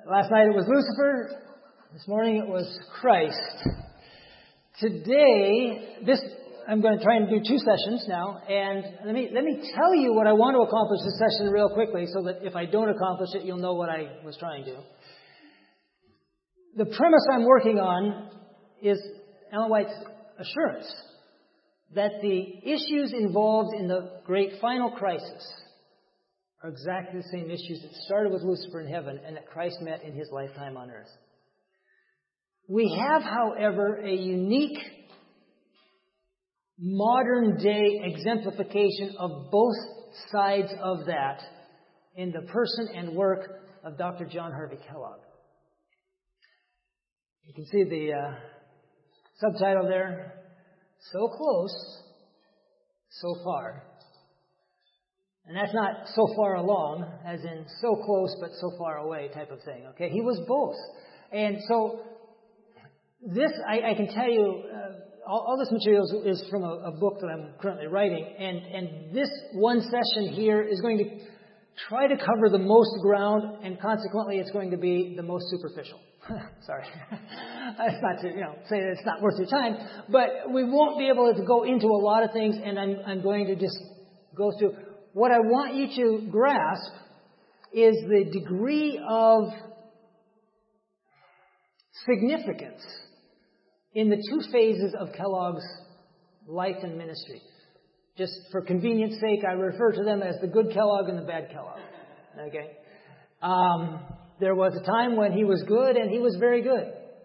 Last night it was Lucifer. This morning it was Christ. Today, I'm going to try and do 2 sessions now. And let me tell you what I want to accomplish this session real quickly, so that if I don't accomplish it, you'll know what I was trying to. The premise I'm working on is Ellen White's assurance that the issues involved in the great final crisis are exactly the same issues that started with Lucifer in heaven and that Christ met in his lifetime on earth. We have, however, a unique modern-day exemplification of both sides of that in the person and work of Dr. John Harvey Kellogg. You can see the subtitle there, So Close, So Far. And that's not so far along, as in so close but so far away type of thing. Okay, he was both. And so this, I can tell you, all this material is from a book that I'm currently writing. And this one session here is going to try to cover the most ground, and consequently it's going to be the most superficial. Sorry. It's not to, say that it's not worth your time. But we won't be able to go into a lot of things, and I'm going to just go through. What I want you to grasp is the degree of significance in the 2 phases of Kellogg's life and ministry. Just for convenience sake, I refer to them as the good Kellogg and the bad Kellogg. Okay? There was a time when he was good and he was very good.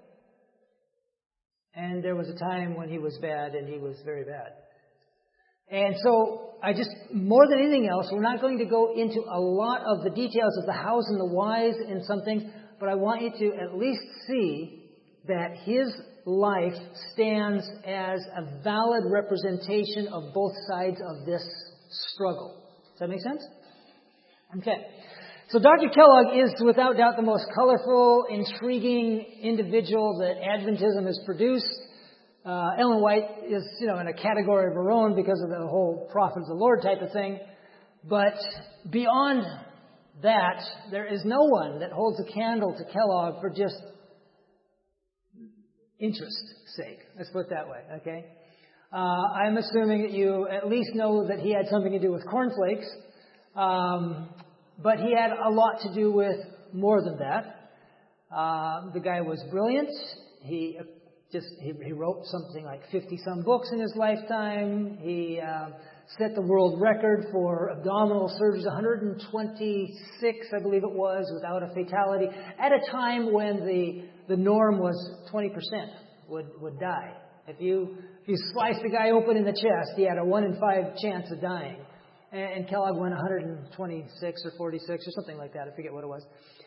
And there was a time when he was bad and he was very bad. And so, more than anything else, we're not going to go into a lot of the details of the hows and the whys in some things, but I want you to at least see that his life stands as a valid representation of both sides of this struggle. Does that make sense? Okay. So Dr. Kellogg is without doubt the most colorful, intriguing individual that Adventism has produced. Ellen White is, in a category of her own because of the whole prophet of the Lord type of thing. But beyond that, there is no one that holds a candle to Kellogg for just interest's sake. Let's put it that way, okay? I'm assuming that you at least know that he had something to do with cornflakes. But he had a lot to do with more than that. The guy was brilliant. He wrote something like 50-some books in his lifetime. He set the world record for abdominal surgeries, 126, I believe it was, without a fatality, at a time when the norm was 20% would die. If you sliced the guy open in the chest, he had a 1 in 5 chance of dying. And Kellogg went 126 or 46 or something like that. I forget what it was.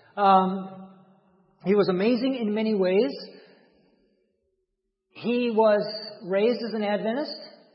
He was amazing in many ways. He was raised as an Adventist.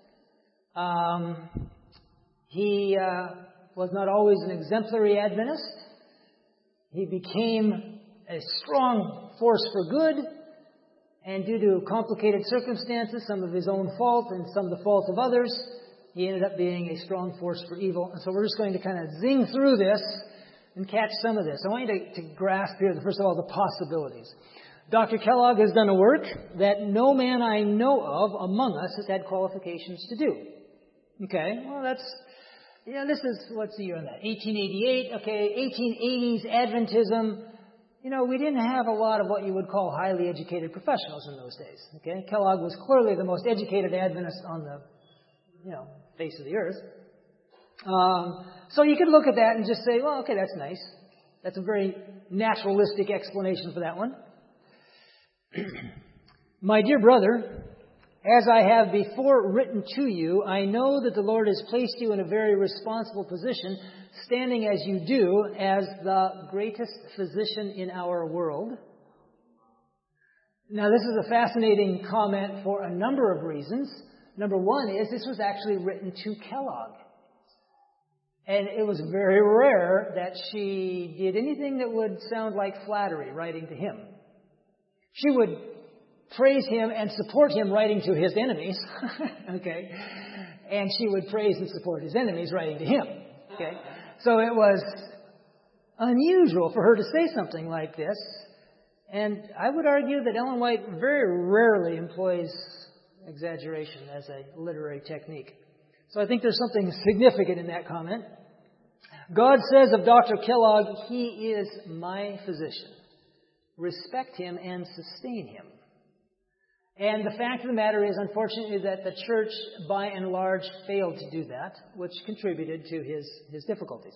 He was not always an exemplary Adventist. He became a strong force for good, and due to complicated circumstances, some of his own fault and some of the fault of others, he ended up being a strong force for evil. And so we're just going to kind of zing through this and catch some of this. I want you to grasp here, first of all, the possibilities. Dr. Kellogg has done a work that no man I know of among us has had qualifications to do. Okay, well that's, this is, what's the year on that? 1888, okay, 1880s Adventism. We didn't have a lot of what you would call highly educated professionals in those days. Okay, Kellogg was clearly the most educated Adventist on the, face of the earth. So you could look at that and just say, well, okay, that's nice. That's a very naturalistic explanation for that one. My dear brother, as I have before written to you, I know that the Lord has placed you in a very responsible position, standing as you do as the greatest physician in our world. Now, this is a fascinating comment for a number of reasons. Number one is this was actually written to Kellogg. And it was very rare that she did anything that would sound like flattery writing to him. She would praise him and support him writing to his enemies. Okay. And she would praise and support his enemies writing to him. Okay. So it was unusual for her to say something like this. And I would argue that Ellen White very rarely employs exaggeration as a literary technique. So I think there's something significant in that comment. God says of Dr. Kellogg, he is my physician. Respect him and sustain him. And the fact of the matter is, unfortunately, that the church, by and large, failed to do that, which contributed to his difficulties.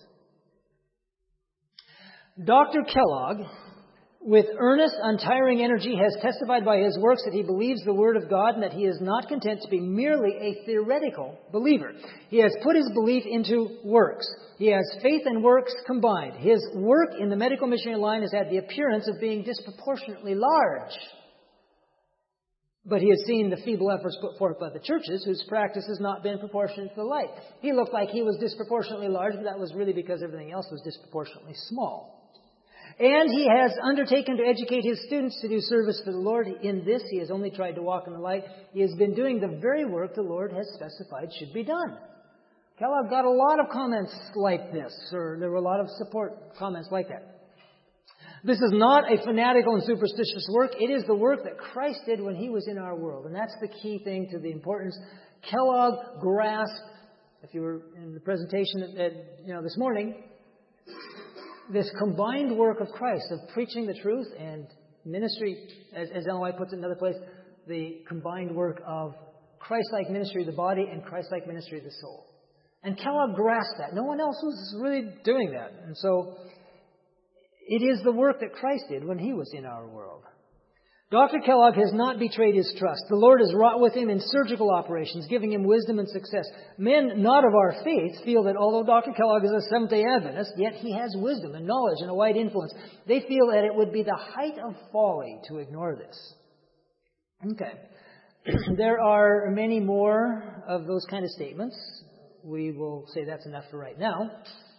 Dr. Kellogg, with earnest, untiring energy, has testified by his works that he believes the Word of God and that he is not content to be merely a theoretical believer. He has put his belief into works. He has faith and works combined. His work in the medical missionary line has had the appearance of being disproportionately large. But he has seen the feeble efforts put forth by the churches whose practice has not been proportionate to the light. He looked like he was disproportionately large, but that was really because everything else was disproportionately small. And he has undertaken to educate his students to do service for the Lord. In this, he has only tried to walk in the light. He has been doing the very work the Lord has specified should be done. Kellogg got a lot of comments like this, or there were a lot of support comments like that. This is not a fanatical and superstitious work. It is the work that Christ did when he was in our world. And that's the key thing to the importance. Kellogg grasped, if you were in the presentation this morning, this combined work of Christ, of preaching the truth and ministry, as Ellen White puts it in another place, the combined work of Christ-like ministry of the body and Christ-like ministry of the soul. And Kellogg grasped that. No one else was really doing that. And so it is the work that Christ did when he was in our world. Dr. Kellogg has not betrayed his trust. The Lord has wrought with him in surgical operations, giving him wisdom and success. Men not of our faith feel that although Dr. Kellogg is a Seventh-day Adventist, yet he has wisdom and knowledge and a wide influence. They feel that it would be the height of folly to ignore this. Okay. There are many more of those kind of statements. We will say that's enough for right now.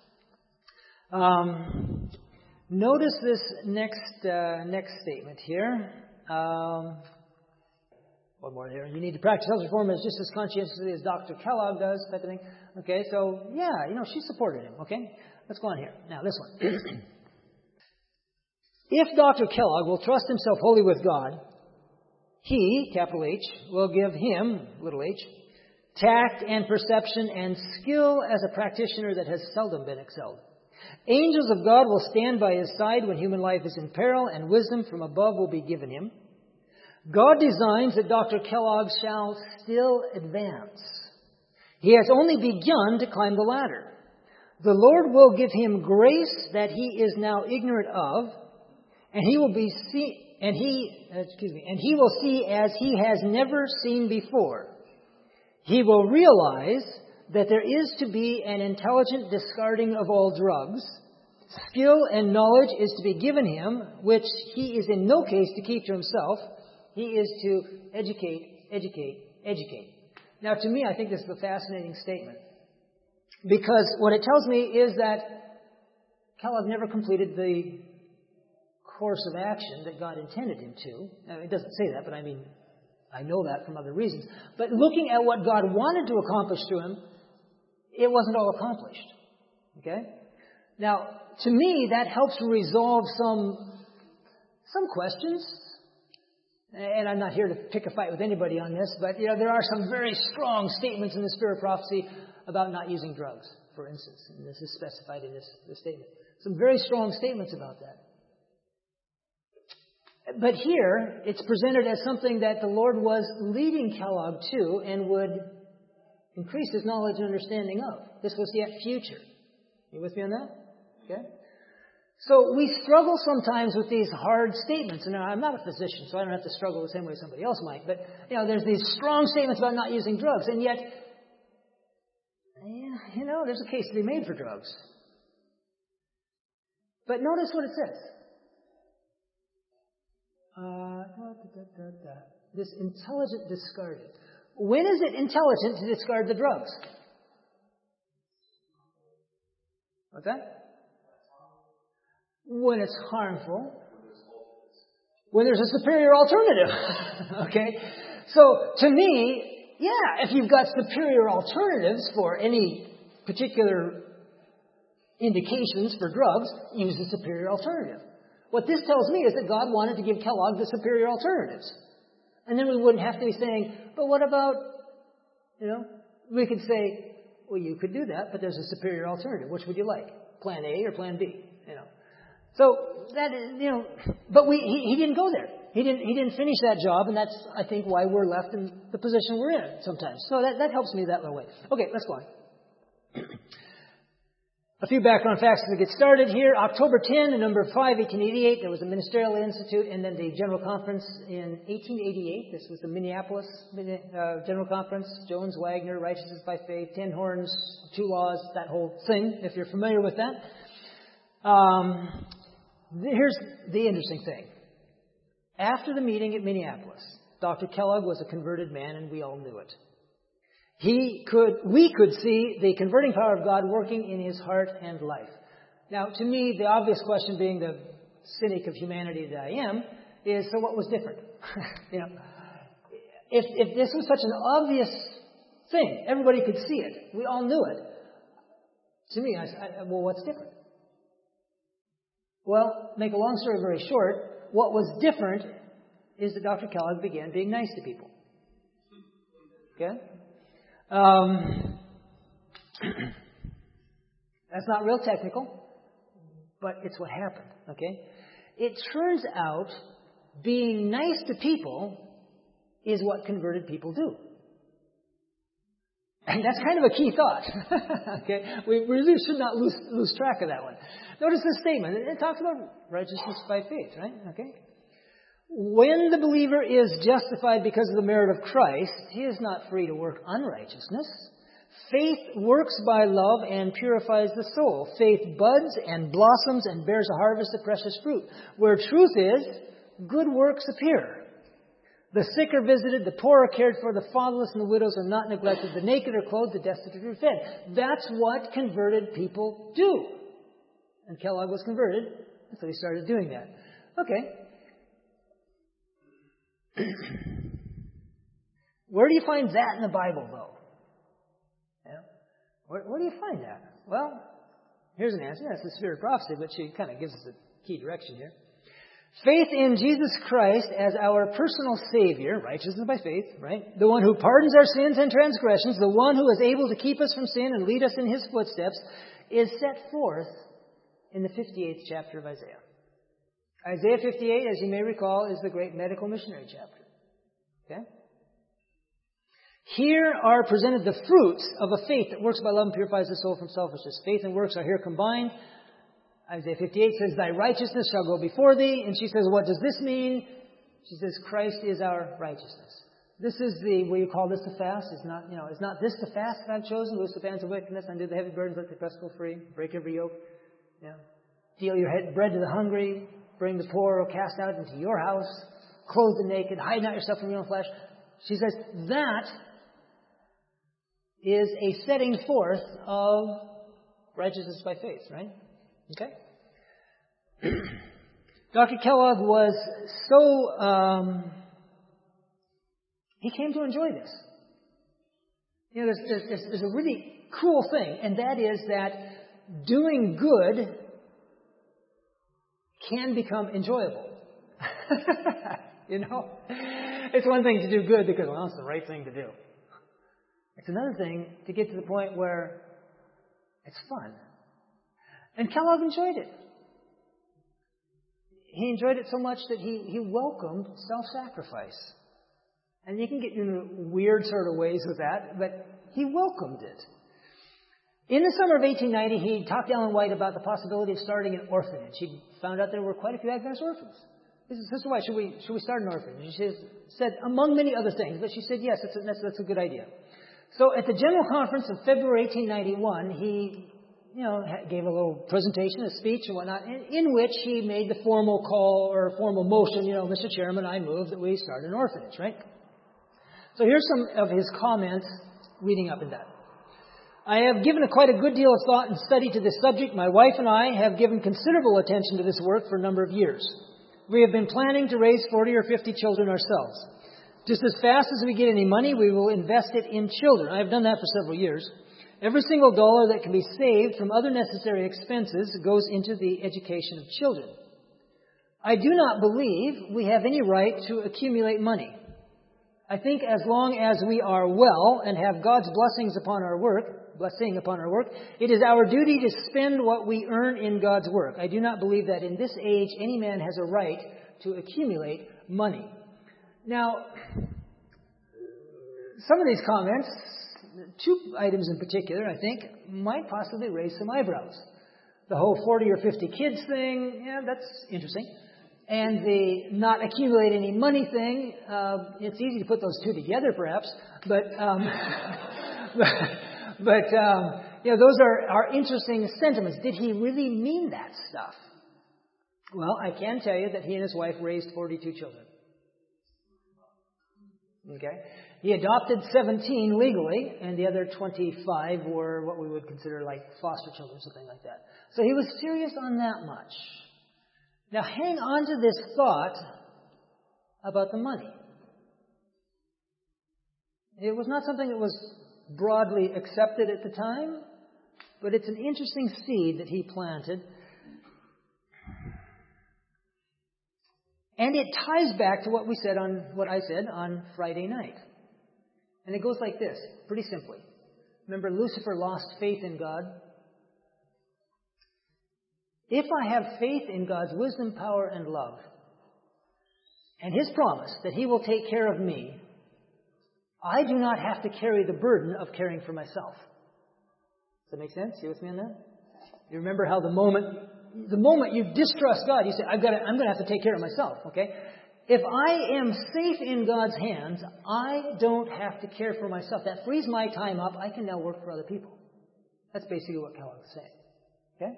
Notice this next statement here. One more here. You need to practice health reform as just as conscientiously as Dr. Kellogg does, type of thing. Okay, so yeah, she supported him. Okay, let's go on here. Now this one. If Dr. Kellogg will trust himself wholly with God, he, capital H, will give him, little h, tact and perception and skill as a practitioner that has seldom been excelled. Angels of God will stand by his side when human life is in peril, and wisdom from above will be given him. God designs that Dr. Kellogg shall still advance. He has only begun to climb the ladder. The Lord will give him grace that he is now ignorant of, and he will see as he has never seen before. He will realize that there is to be an intelligent discarding of all drugs. Skill and knowledge is to be given him, which he is in no case to keep to himself. He is to educate, educate, educate. Now, to me, I think this is a fascinating statement. Because what it tells me is that Kellogg never completed the course of action that God intended him to. Now, it doesn't say that, but I know that from other reasons. But looking at what God wanted to accomplish through him, it wasn't all accomplished. Okay? Now, to me, that helps resolve some questions. And I'm not here to pick a fight with anybody on this, but there are some very strong statements in the Spirit of Prophecy about not using drugs, for instance. And this is specified in this statement. Some very strong statements about that. But here, it's presented as something that the Lord was leading Kellogg to and would increase his knowledge and understanding of. This was yet future. You with me on that? Okay? So we struggle sometimes with these hard statements. And I'm not a physician, so I don't have to struggle the same way somebody else might. But, there's these strong statements about not using drugs. And yet, there's a case to be made for drugs. But notice what it says. This intelligent discarding. When is it intelligent to discard the drugs? What's that? When it's harmful. When there's a superior alternative. Okay? So, to me, if you've got superior alternatives for any particular indications for drugs, use the superior alternative. What this tells me is that God wanted to give Kellogg the superior alternatives. And then we wouldn't have to be saying, but what about, we could say, well, you could do that, but there's a superior alternative. Which would you like? Plan A or Plan B? So that is, but he didn't go there. He didn't finish that job, and that's, I think, why we're left in the position we're in sometimes. So that helps me that little way. Okay, let's go on. A few background facts as we get started here. October 10, November 5, 1888, there was a Ministerial Institute, and then the General Conference in 1888. This was the Minneapolis General Conference. Jones, Wagner, Righteousness by Faith, 10 Horns, 2 Laws, that whole thing, if you're familiar with that. Here's the interesting thing. After the meeting at Minneapolis, Dr. Kellogg was a converted man, and we all knew it. We could see the converting power of God working in his heart and life. Now, to me, the obvious question, being the cynic of humanity that I am, is, so what was different? If this was such an obvious thing, everybody could see it, we all knew it. To me, well, what's different? Well, make a long story very short, what was different is that Dr. Kellogg began being nice to people. Okay? That's not real technical, but it's what happened, okay? It turns out being nice to people is what converted people do. And that's kind of a key thought, okay? We really should not lose track of that one. Notice this statement. It talks about righteousness by faith, right? Okay? When the believer is justified because of the merit of Christ, he is not free to work unrighteousness. Faith works by love and purifies the soul. Faith buds and blossoms and bears a harvest of precious fruit. Where truth is, good works appear. The sick are visited, the poor are cared for, the fatherless and the widows are not neglected, the naked are clothed, the destitute are fed. That's what converted people do. And Kellogg was converted, and so he started doing that. Okay. Where do you find that in the Bible, though? Where do you find that? Well, here's an answer. That's the spirit of prophecy, but she kind of gives us a key direction here. Faith in Jesus Christ as our personal Savior, righteousness by faith, right? The one who pardons our sins and transgressions, the one who is able to keep us from sin and lead us in His footsteps, is set forth in the 58th chapter of Isaiah. Isaiah 58, as you may recall, is the great medical missionary chapter. Okay? Here are presented the fruits of a faith that works by love and purifies the soul from selfishness. Faith and works are here combined. Isaiah 58 says, "Thy righteousness shall go before thee." And she says, what does this mean? She says, Christ is our righteousness. This is what you call this to fast. Is not this the fast that I've chosen? Loose the bands of wickedness, undo the heavy burdens, let the oppressed go free, break every yoke. Deal your bread to the hungry, bring the poor, cast out into your house, clothe the naked, hide not yourself from your own flesh. She says that is a setting forth of righteousness by faith, right? Okay? Dr. Kellogg was so, he came to enjoy this. There's a really cool thing, and that is that doing good can become enjoyable. It's one thing to do good because, well, it's the right thing to do. It's another thing to get to the point where it's fun. And Kellogg enjoyed it. He enjoyed it so much that he welcomed self-sacrifice. And you can get in weird sort of ways with that, but he welcomed it. In the summer of 1890, he talked to Ellen White about the possibility of starting an orphanage. He found out there were quite a few Adventist orphans. He said, Sister White, should we start an orphanage? She said, among many other things, but she said, yes, that's a good idea. So at the General Conference of February 1891, he gave a little presentation, a speech and whatnot, in which he made the formal call or formal motion, Mr. Chairman, I move that we start an orphanage, right? So here's some of his comments leading up to that. I have given quite a good deal of thought and study to this subject. My wife and I have given considerable attention to this work for a number of years. We have been planning to raise 40 or 50 children ourselves. Just as fast as we get any money, we will invest it in children. I have done that for several years. Every single dollar that can be saved from other necessary expenses goes into the education of children. I do not believe we have any right to accumulate money. I think as long as we are well and have God's blessing upon our work, it is our duty to spend what we earn in God's work. I do not believe that in this age any man has a right to accumulate money. Now, some of these comments, 2 items in particular, I think, might possibly raise some eyebrows. The whole 40 or 50 kids thing, yeah, that's interesting. And the not accumulate any money thing, it's easy to put those 2 together, perhaps. But those are interesting sentiments. Did he really mean that stuff? Well, I can tell you that he and his wife raised 42 children. Okay? He adopted 17 legally, and the other 25 were what we would consider like foster children, something like that. So he was serious on that much. Now hang on to this thought about the money. It was not something that was broadly accepted at the time, but it's an interesting seed that he planted. And it ties back to what I said on Friday night. And it goes like this, pretty simply. Remember, Lucifer lost faith in God. If I have faith in God's wisdom, power, and love, and His promise that He will take care of me, I do not have to carry the burden of caring for myself. Does that make sense? You with me on that? You remember how the moment you distrust God, you say, I'm going to have to take care of myself, okay? If I am safe in God's hands, I don't have to care for myself. That frees my time up. I can now work for other people. That's basically what Kellogg is saying. Okay?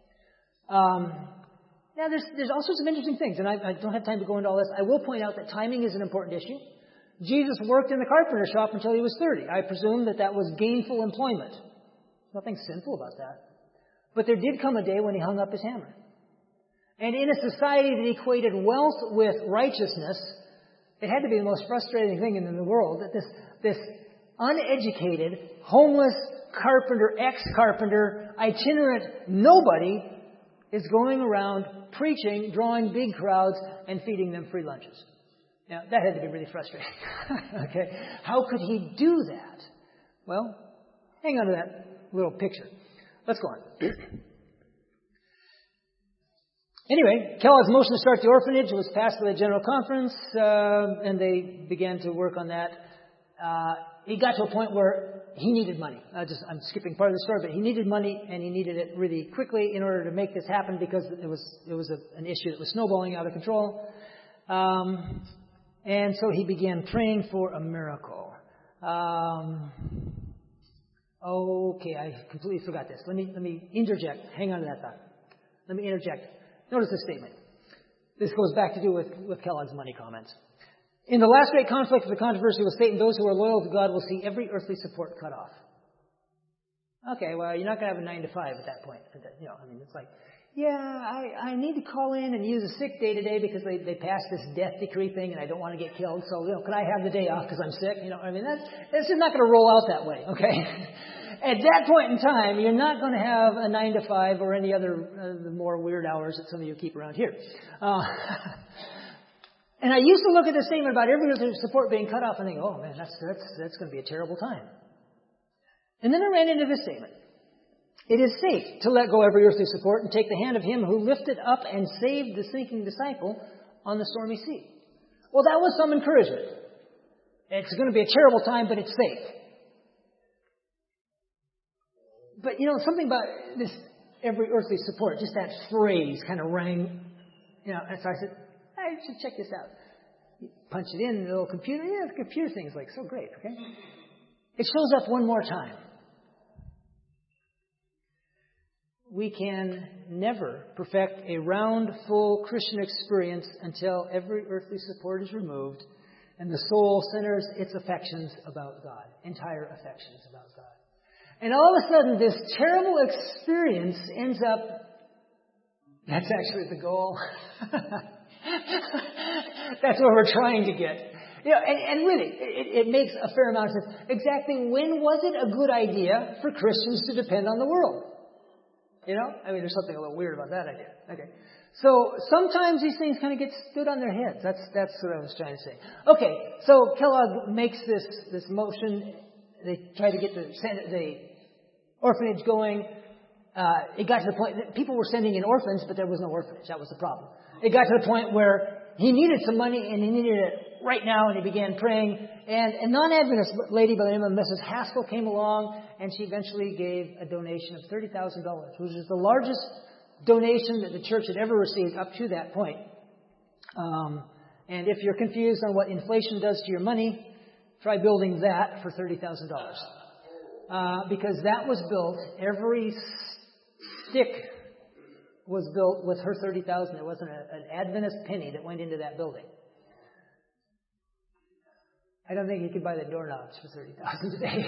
Now, there's all sorts of interesting things, and I don't have time to go into all this. I will point out that timing is an important issue. Jesus worked in the carpenter shop until he was 30. I presume that was gainful employment. Nothing sinful about that. But there did come a day when he hung up his hammer. And in a society that equated wealth with righteousness, it had to be the most frustrating thing in the world that this uneducated, homeless carpenter, ex-carpenter, itinerant nobody is going around preaching, drawing big crowds, and feeding them free lunches. Now, that had to be really frustrating. Okay? How could he do that? Well, hang on to that little picture. Let's go on. Anyway, Kellogg's motion to start the orphanage was passed by the General Conference, and they began to work on that. He got to a point where he needed money. I'm skipping part of the story, but he needed money, and he needed it really quickly in order to make this happen because it was an issue that was snowballing out of control. And so he began praying for a miracle. Okay, I completely forgot this. Let me interject. Hang on to that thought. Let me interject. Notice this statement. This goes back to do with Kellogg's money comments. In the last great conflict of the controversy with Satan, those who are loyal to God will see every earthly support cut off. Okay, well, you're not going to have a 9 to 5 at that point. It's like, I need to call in and use a sick day today because they passed this death decree thing and I don't want to get killed. So, can I have the day off because I'm sick? That's just not going to roll out that way, okay? At that point in time, you're not going to have a 9 to 5 or any other the more weird hours that some of you keep around here. And I used to look at the statement about every support being cut off and think, oh man, that's going to be a terrible time. And then I ran into this statement. It is safe to let go every earthly support and take the hand of him who lifted up and saved the sinking disciple on the stormy sea. Well, that was some encouragement. It's going to be a terrible time, but it's safe. But, something about this every earthly support, just that phrase kind of rang, and so I said, I should check this out. You punch it in the little computer. Yeah, the computer thing is so great, okay? It shows up one more time. We can never perfect a round, full Christian experience until every earthly support is removed and the soul centers its affections about God, entire affections about God. And all of a sudden, this terrible experience ends up, that's actually the goal. That's what we're trying to get. And really, it makes a fair amount of sense. Exactly when was it a good idea for Christians to depend on the world? There's something a little weird about that idea. Okay. So sometimes these things kind of get stood on their heads. That's what I was trying to say. Okay, so Kellogg makes this motion. They try to get the orphanage going. It got to the point that people were sending in orphans, but there was no orphanage. That was the problem. It got to the point where he needed some money, and he needed it right now, and he began praying. And a non-Adventist lady by the name of Mrs. Haskell came along, and she eventually gave a donation of $30,000, which is the largest donation that the church had ever received up to that point. And if you're confused on what inflation does to your money, try building that for $30,000. Because that was built, every stick was built with her $30,000. There wasn't an Adventist penny that went into that building. I don't think you could buy the doorknobs for $30,000 today.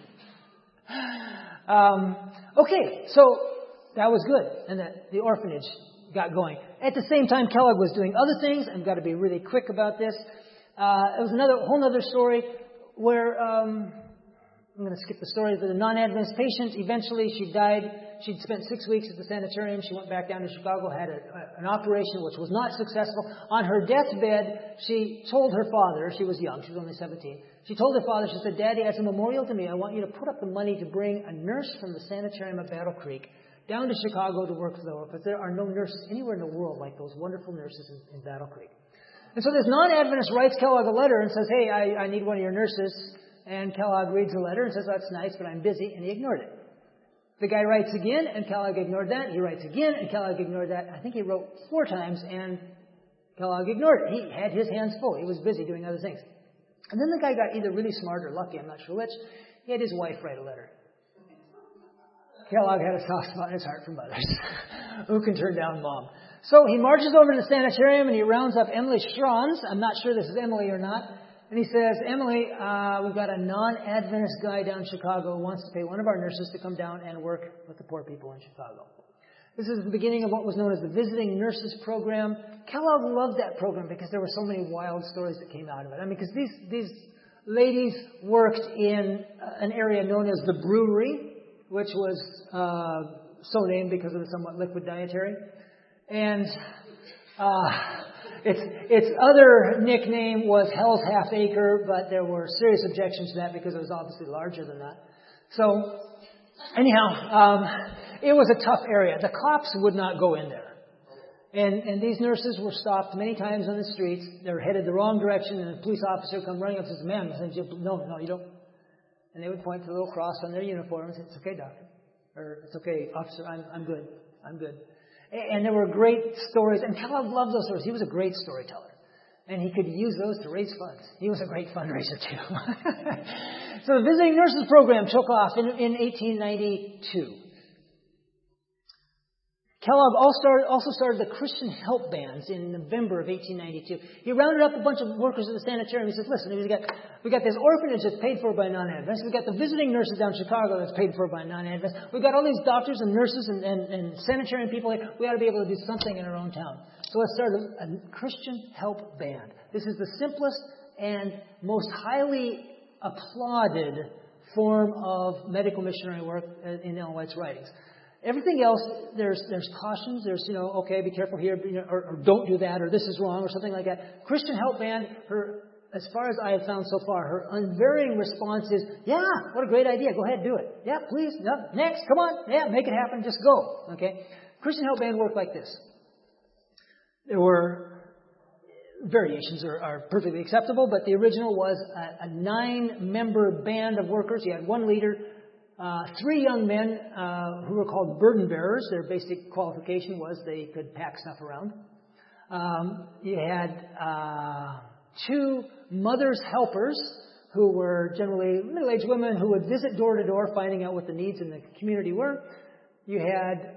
Okay, so that was good, and the orphanage got going. At the same time, Kellogg was doing other things. I've got to be really quick about this. It was whole other story where I'm going to skip the story of the non-Adventist patient. Eventually, she died. She'd spent 6 weeks at the sanitarium. She went back down to Chicago, had an operation which was not successful. On her deathbed, she told her father, she was young, she was only 17. She told her father, she said, "Daddy, as a memorial to me, I want you to put up the money to bring a nurse from the sanitarium at Battle Creek down to Chicago to work for the orphans. There are no nurses anywhere in the world like those wonderful nurses in Battle Creek." And so this non-Adventist writes Kellogg a letter and says, "Hey, I need one of your nurses." And Kellogg reads the letter and says, "That's nice, but I'm busy," and he ignored it. The guy writes again, and Kellogg ignored that. He writes again, and Kellogg ignored that. I think he wrote 4 times, and Kellogg ignored it. He had his hands full. He was busy doing other things. And then the guy got either really smart or lucky, I'm not sure which. He had his wife write a letter. Kellogg had a soft spot in his heart for mothers. Who can turn down mom? So he marches over to the sanitarium, and he rounds up Emily Schrons. I'm not sure this is Emily or not. And he says, "Emily, we've got a non-Adventist guy down in Chicago who wants to pay one of our nurses to come down and work with the poor people in Chicago." This is the beginning of what was known as the Visiting Nurses Program. Kellogg loved that program because there were so many wild stories that came out of it. Because these ladies worked in an area known as the Brewery, which was so named because of the somewhat liquid dietary. And its other nickname was Hell's Half Acre, but there were serious objections to that because it was obviously larger than that. So, anyhow, it was a tough area. The cops would not go in there. And these nurses were stopped many times on the streets. They were headed the wrong direction, and a police officer would come running up and says, "Ma'am," no, you don't. And they would point to a little cross on their uniform and say, "It's okay, doctor." Or, "It's okay, officer, I'm good. I'm good." And there were great stories, and Kellogg loved those stories. He was a great storyteller, and he could use those to raise funds. He was a great fundraiser, too. So the Visiting Nurses Program took off in 1892. Kellogg also started the Christian Help Bands in November of 1892. He rounded up a bunch of workers at the sanitarium. He says, "Listen, we got this orphanage that's paid for by non-Adventists. We've got the visiting nurses down in Chicago that's paid for by non-Adventists. We've got all these doctors and nurses and sanitarian people here. We ought to be able to do something in our own town. So let's start a Christian Help Band." This is the simplest and most highly applauded form of medical missionary work in Ellen White's writings. Everything else, there's cautions. There's, okay, be careful here, or don't do that, or this is wrong, or something like that. Christian Help Band, as far as I have found so far, her unvarying response is, "Yeah, what a great idea. Go ahead, do it. Yeah, please. No, next, come on. Yeah, make it happen. Just go." Okay? Christian Help Band worked like this. There were variations are perfectly acceptable, but the original was a 9-member band of workers. You had one leader. 3 young men who were called burden bearers. Their basic qualification was they could pack stuff around. You had 2 mothers helpers who were generally middle-aged women who would visit door to door finding out what the needs in the community were. You had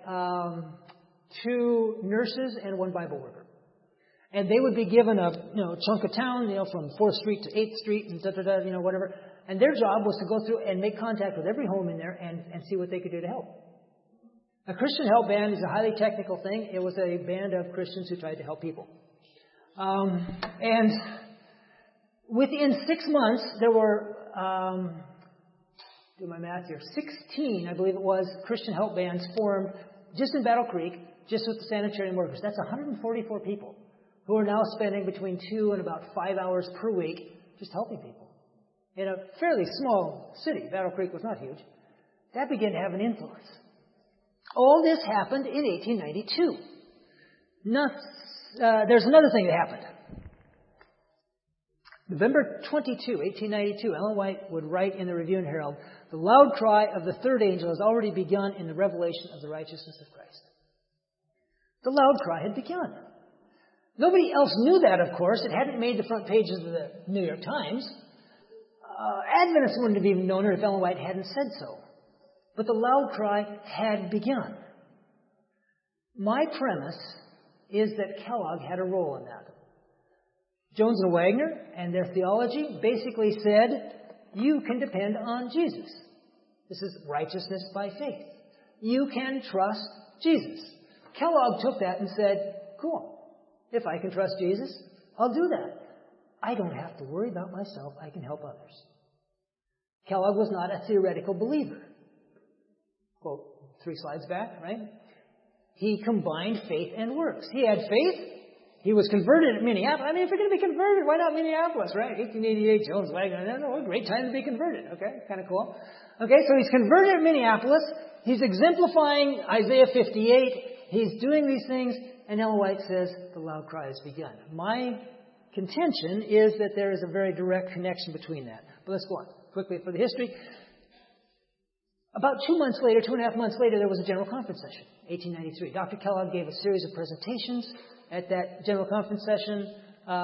2 nurses and 1 Bible worker. And they would be given a chunk of town, from 4th Street to 8th Street and whatever. And their job was to go through and make contact with every home in there and see what they could do to help. A Christian Help Band is a highly technical thing. It was a band of Christians who tried to help people. And Within 6 months, there were, do my math here, 16, I believe it was, Christian help bands formed just in Battle Creek, just with the sanitarian workers. That's 144 people who are now spending between 2 and about 5 hours per week just helping people. In a fairly small city, Battle Creek was not huge. That began to have an influence. All this happened in 1892. There's another thing that happened. November 22, 1892, Ellen White would write in the Review and Herald, "The loud cry of the third angel has already begun in the revelation of the righteousness of Christ." The loud cry had begun. Nobody else knew that, of course. It hadn't made the front pages of the New York Times. Adventists wouldn't have even known it if Ellen White hadn't said so. But the loud cry had begun. My premise is that Kellogg had a role in that. Jones and Wagner and their theology basically said, you can depend on Jesus. This is righteousness by faith. You can trust Jesus. Kellogg took that and said, cool, if I can trust Jesus, I'll do that. I don't have to worry about myself. I can help others. Kellogg was not a theoretical believer. Quote 3 slides back, right? He combined faith and works. He had faith. He was converted at Minneapolis. I mean, if you're going to be converted, why not Minneapolis, right? 1888, Jones, Wagner. What a great time to be converted. Okay, kind of cool. Okay, so he's converted at Minneapolis. He's exemplifying Isaiah 58. He's doing these things. And Ellen White says, the loud cry has begun. My contention is that there is a very direct connection between that. But let's go on quickly for the history. About 2 months later, 2.5 months later, there was a General Conference session, 1893. Dr. Kellogg gave a series of presentations at that General Conference session.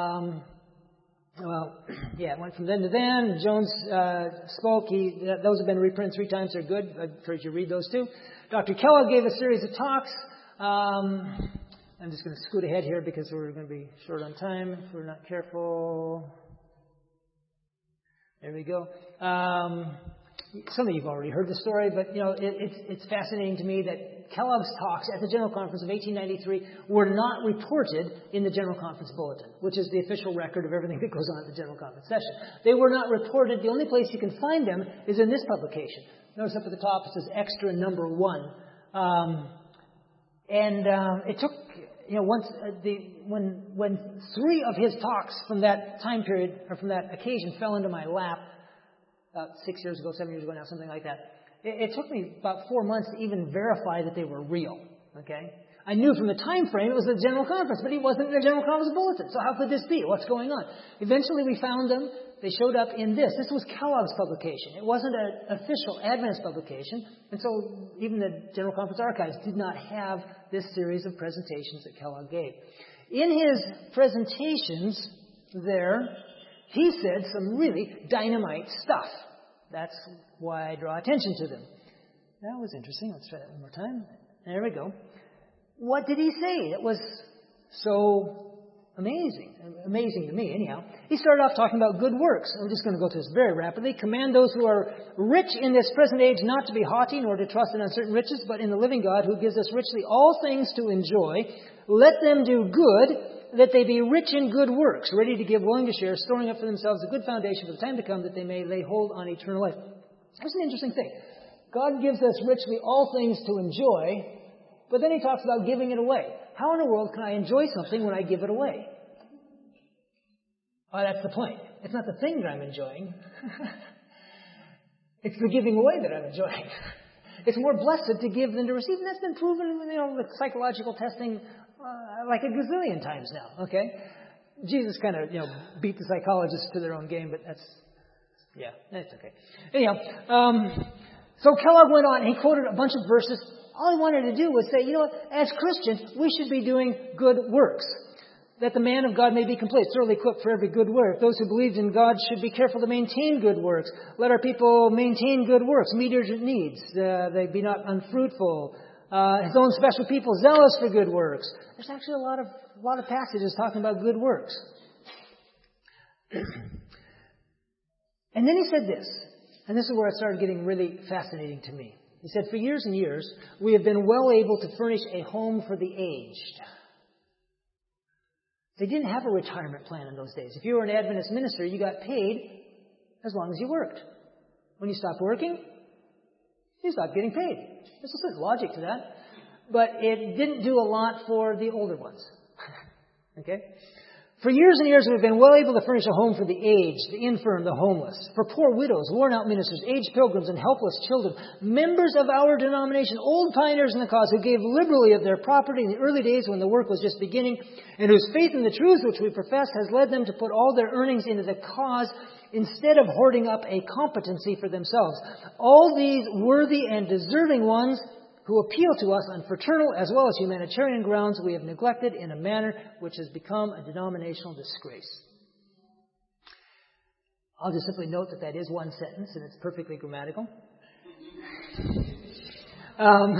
It went from then to then. Jones spoke. Those have been reprinted 3 times. They're good. I encourage you to read those too. Dr. Kellogg gave a series of talks. I'm just going to scoot ahead here because we're going to be short on time if we're not careful. There we go. Some of you have already heard the story, but it's fascinating to me that Kellogg's talks at the General Conference of 1893 were not reported in the General Conference Bulletin, which is the official record of everything that goes on at the General Conference session. They were not reported. The only place you can find them is in this publication. Notice up at the top it says extra number 1. It took when 3 of his talks from that time period or from that occasion fell into my lap. About 6 years ago, 7 years ago now, something like that. It took me about 4 months to even verify that they were real. Okay, I knew from the time frame it was the General Conference, but he wasn't in the General Conference Bulletin. So how could this be? What's going on? Eventually, we found them. They showed up in this. This was Kellogg's publication. It wasn't an official Adventist publication, and so even the General Conference archives did not have this series of presentations that Kellogg gave. In his presentations there, he said some really dynamite stuff. That's why I draw attention to them. That was interesting. Let's try that one more time. There we go. What did he say that was so amazing? Amazing to me, anyhow. He started off talking about good works. I'm just going to go through this very rapidly. Command those who are rich in this present age not to be haughty nor to trust in uncertain riches, but in the living God who gives us richly all things to enjoy. Let them do good, that they be rich in good works, ready to give, willing to share, storing up for themselves a good foundation for the time to come, that they may lay hold on eternal life. That's an interesting thing. God gives us richly all things to enjoy, but then he talks about giving it away. How in the world can I enjoy something when I give it away? Oh, that's the point. It's not the thing that I'm enjoying. It's the giving away that I'm enjoying. It's more blessed to give than to receive. And that's been proven, with psychological testing like a gazillion times now, okay? Jesus kind of, beat the psychologists to their own game, but that's okay. Anyhow, so Kellogg went on, and he quoted a bunch of verses. All he wanted to do was say, as Christians, we should be doing good works, that the man of God may be complete, thoroughly equipped for every good work. Those who believe in God should be careful to maintain good works. Let our people maintain good works, meet urgent needs. They be not unfruitful. His own special people, zealous for good works. There's actually a lot of passages talking about good works. And then he said this, and this is where it started getting really fascinating to me. He said, for years and years, we have been well able to furnish a home for the aged. They didn't have a retirement plan in those days. If you were an Adventist minister, you got paid as long as you worked. When you stopped working, you stopped getting paid. There's a certain logic to that. But it didn't do a lot for the older ones. Okay? For years and years, we've been well able to furnish a home for the aged, the infirm, the homeless, for poor widows, worn-out ministers, aged pilgrims, and helpless children, members of our denomination, old pioneers in the cause who gave liberally of their property in the early days when the work was just beginning, and whose faith in the truths which we profess has led them to put all their earnings into the cause instead of hoarding up a competency for themselves. All these worthy and deserving ones who appeal to us on fraternal as well as humanitarian grounds we have neglected in a manner which has become a denominational disgrace. I'll just simply note that is one sentence and it's perfectly grammatical. I'll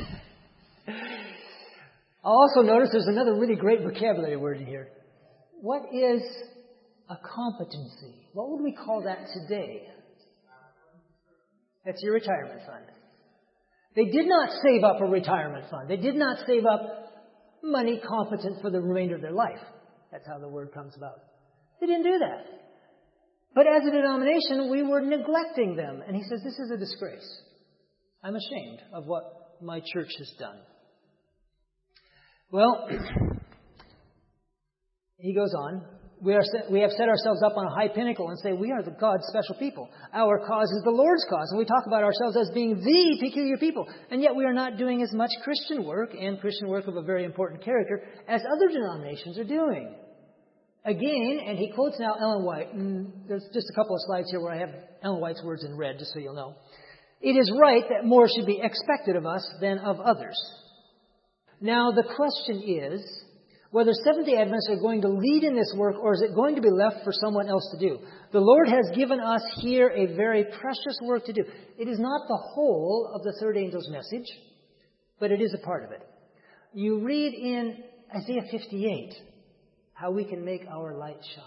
also notice there's another really great vocabulary word in here. What is a competency? What would we call that today? That's your retirement fund. They did not save up a retirement fund. They did not save up money competent for the remainder of their life. That's how the word comes about. They didn't do that. But as a denomination, we were neglecting them. And he says, this is a disgrace. I'm ashamed of what my church has done. Well, he goes on. We have set ourselves up on a high pinnacle and say we are the God's special people. Our cause is the Lord's cause. And we talk about ourselves as being the peculiar people. And yet we are not doing as much Christian work, and Christian work of a very important character, as other denominations are doing. Again, and he quotes now Ellen White. And there's just a couple of slides here where I have Ellen White's words in red, just so you'll know. It is right that more should be expected of us than of others. Now the question is, whether Seventh-day Adventists are going to lead in this work, or is it going to be left for someone else to do? The Lord has given us here a very precious work to do. It is not the whole of the third angel's message, but it is a part of it. You read in Isaiah 58 how we can make our light shine.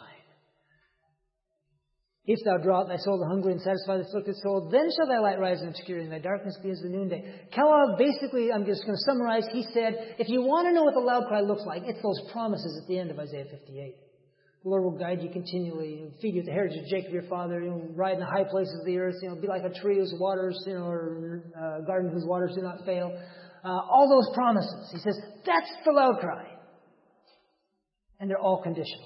If thou draw out thy soul to hunger and satisfy the afflicted soul, then shall thy light rise in obscurity, and thy darkness be as the noonday. Kellogg, basically, I'm just going to summarize, he said, if you want to know what the loud cry looks like, it's those promises at the end of Isaiah 58. The Lord will guide you continually, feed you with the heritage of Jacob your father, ride in the high places of the earth, be like a tree whose waters, or a garden whose waters do not fail. All those promises. He says, that's the loud cry. And they're all conditional.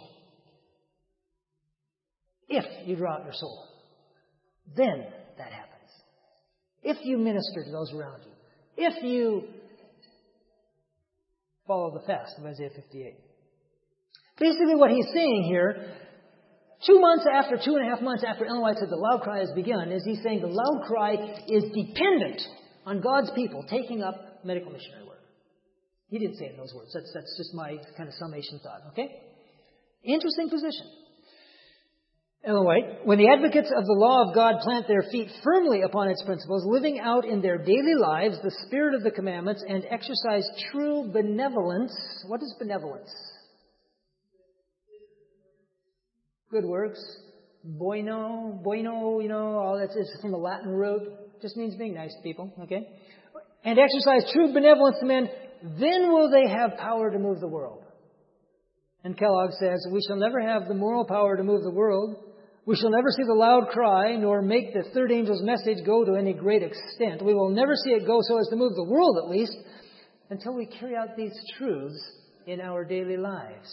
If you draw out your soul, then that happens. If you minister to those around you. If you follow the fast of Isaiah 58. Basically what he's saying here, 2.5 months after Ellen White said the loud cry has begun, is he's saying the loud cry is dependent on God's people taking up medical missionary work. He didn't say it in those words. That's just my kind of summation thought, okay? Interesting position. Ellen White, when the advocates of the law of God plant their feet firmly upon its principles, living out in their daily lives the spirit of the commandments, and exercise true benevolence. What is benevolence? Good works. Bueno, all that is from the Latin root. Just means being nice to people, okay? And exercise true benevolence to men, then will they have power to move the world. And Kellogg says, we shall never have the moral power to move the world. We shall never see the loud cry, nor make the third angel's message go to any great extent. We will never see it go so as to move the world, at least, until we carry out these truths in our daily lives.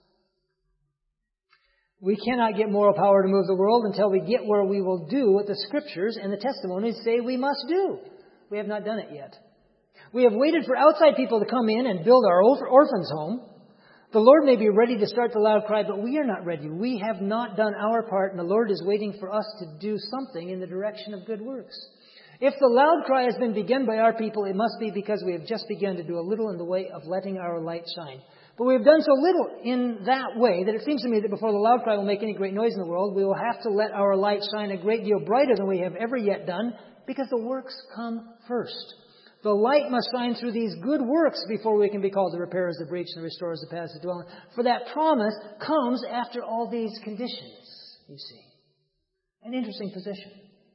We cannot get moral power to move the world until we get where we will do what the Scriptures and the testimonies say we must do. We have not done it yet. We have waited for outside people to come in and build our orphans' home. The Lord may be ready to start the loud cry, but we are not ready. We have not done our part, and the Lord is waiting for us to do something in the direction of good works. If the loud cry has been begun by our people, it must be because we have just begun to do a little in the way of letting our light shine. But we have done so little in that way that it seems to me that before the loud cry will make any great noise in the world, we will have to let our light shine a great deal brighter than we have ever yet done, because the works come first. The light must shine through these good works before we can be called the repairers of the breach and the restorers of paths of dwelling. For that promise comes after all these conditions, you see. An interesting position.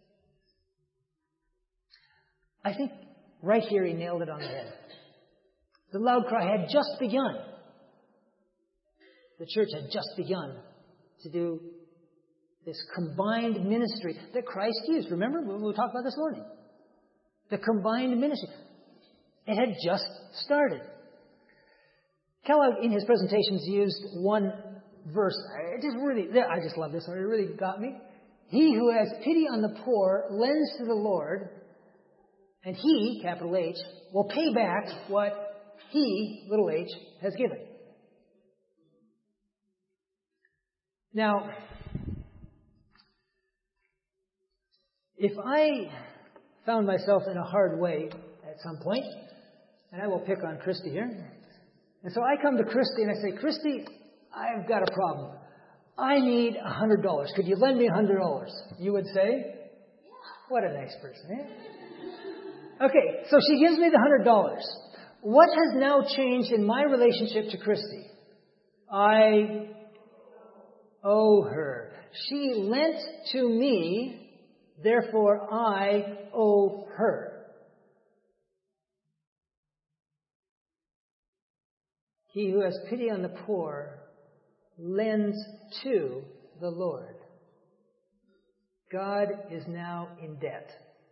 I think right here he nailed it on the head. The loud cry had just begun. The church had just begun to do this combined ministry that Christ used. Remember, we talked about this morning. The combined ministry. It had just started. Kellogg, in his presentations, used one verse. I just love this one. It really got me. He who has pity on the poor lends to the Lord, and he, capital H, will pay back what he, little h, has given. Now, if I found myself in a hard way at some point, and I will pick on Christy here, and so I come to Christy and I say, Christy, I've got a problem. I need $100. Could you lend me $100? You would say, what a nice person, eh? Okay, so she gives me the $100. What has now changed in my relationship to Christy? I owe her. She lent to me, therefore I owe her. He who has pity on the poor lends to the Lord. God is now in debt.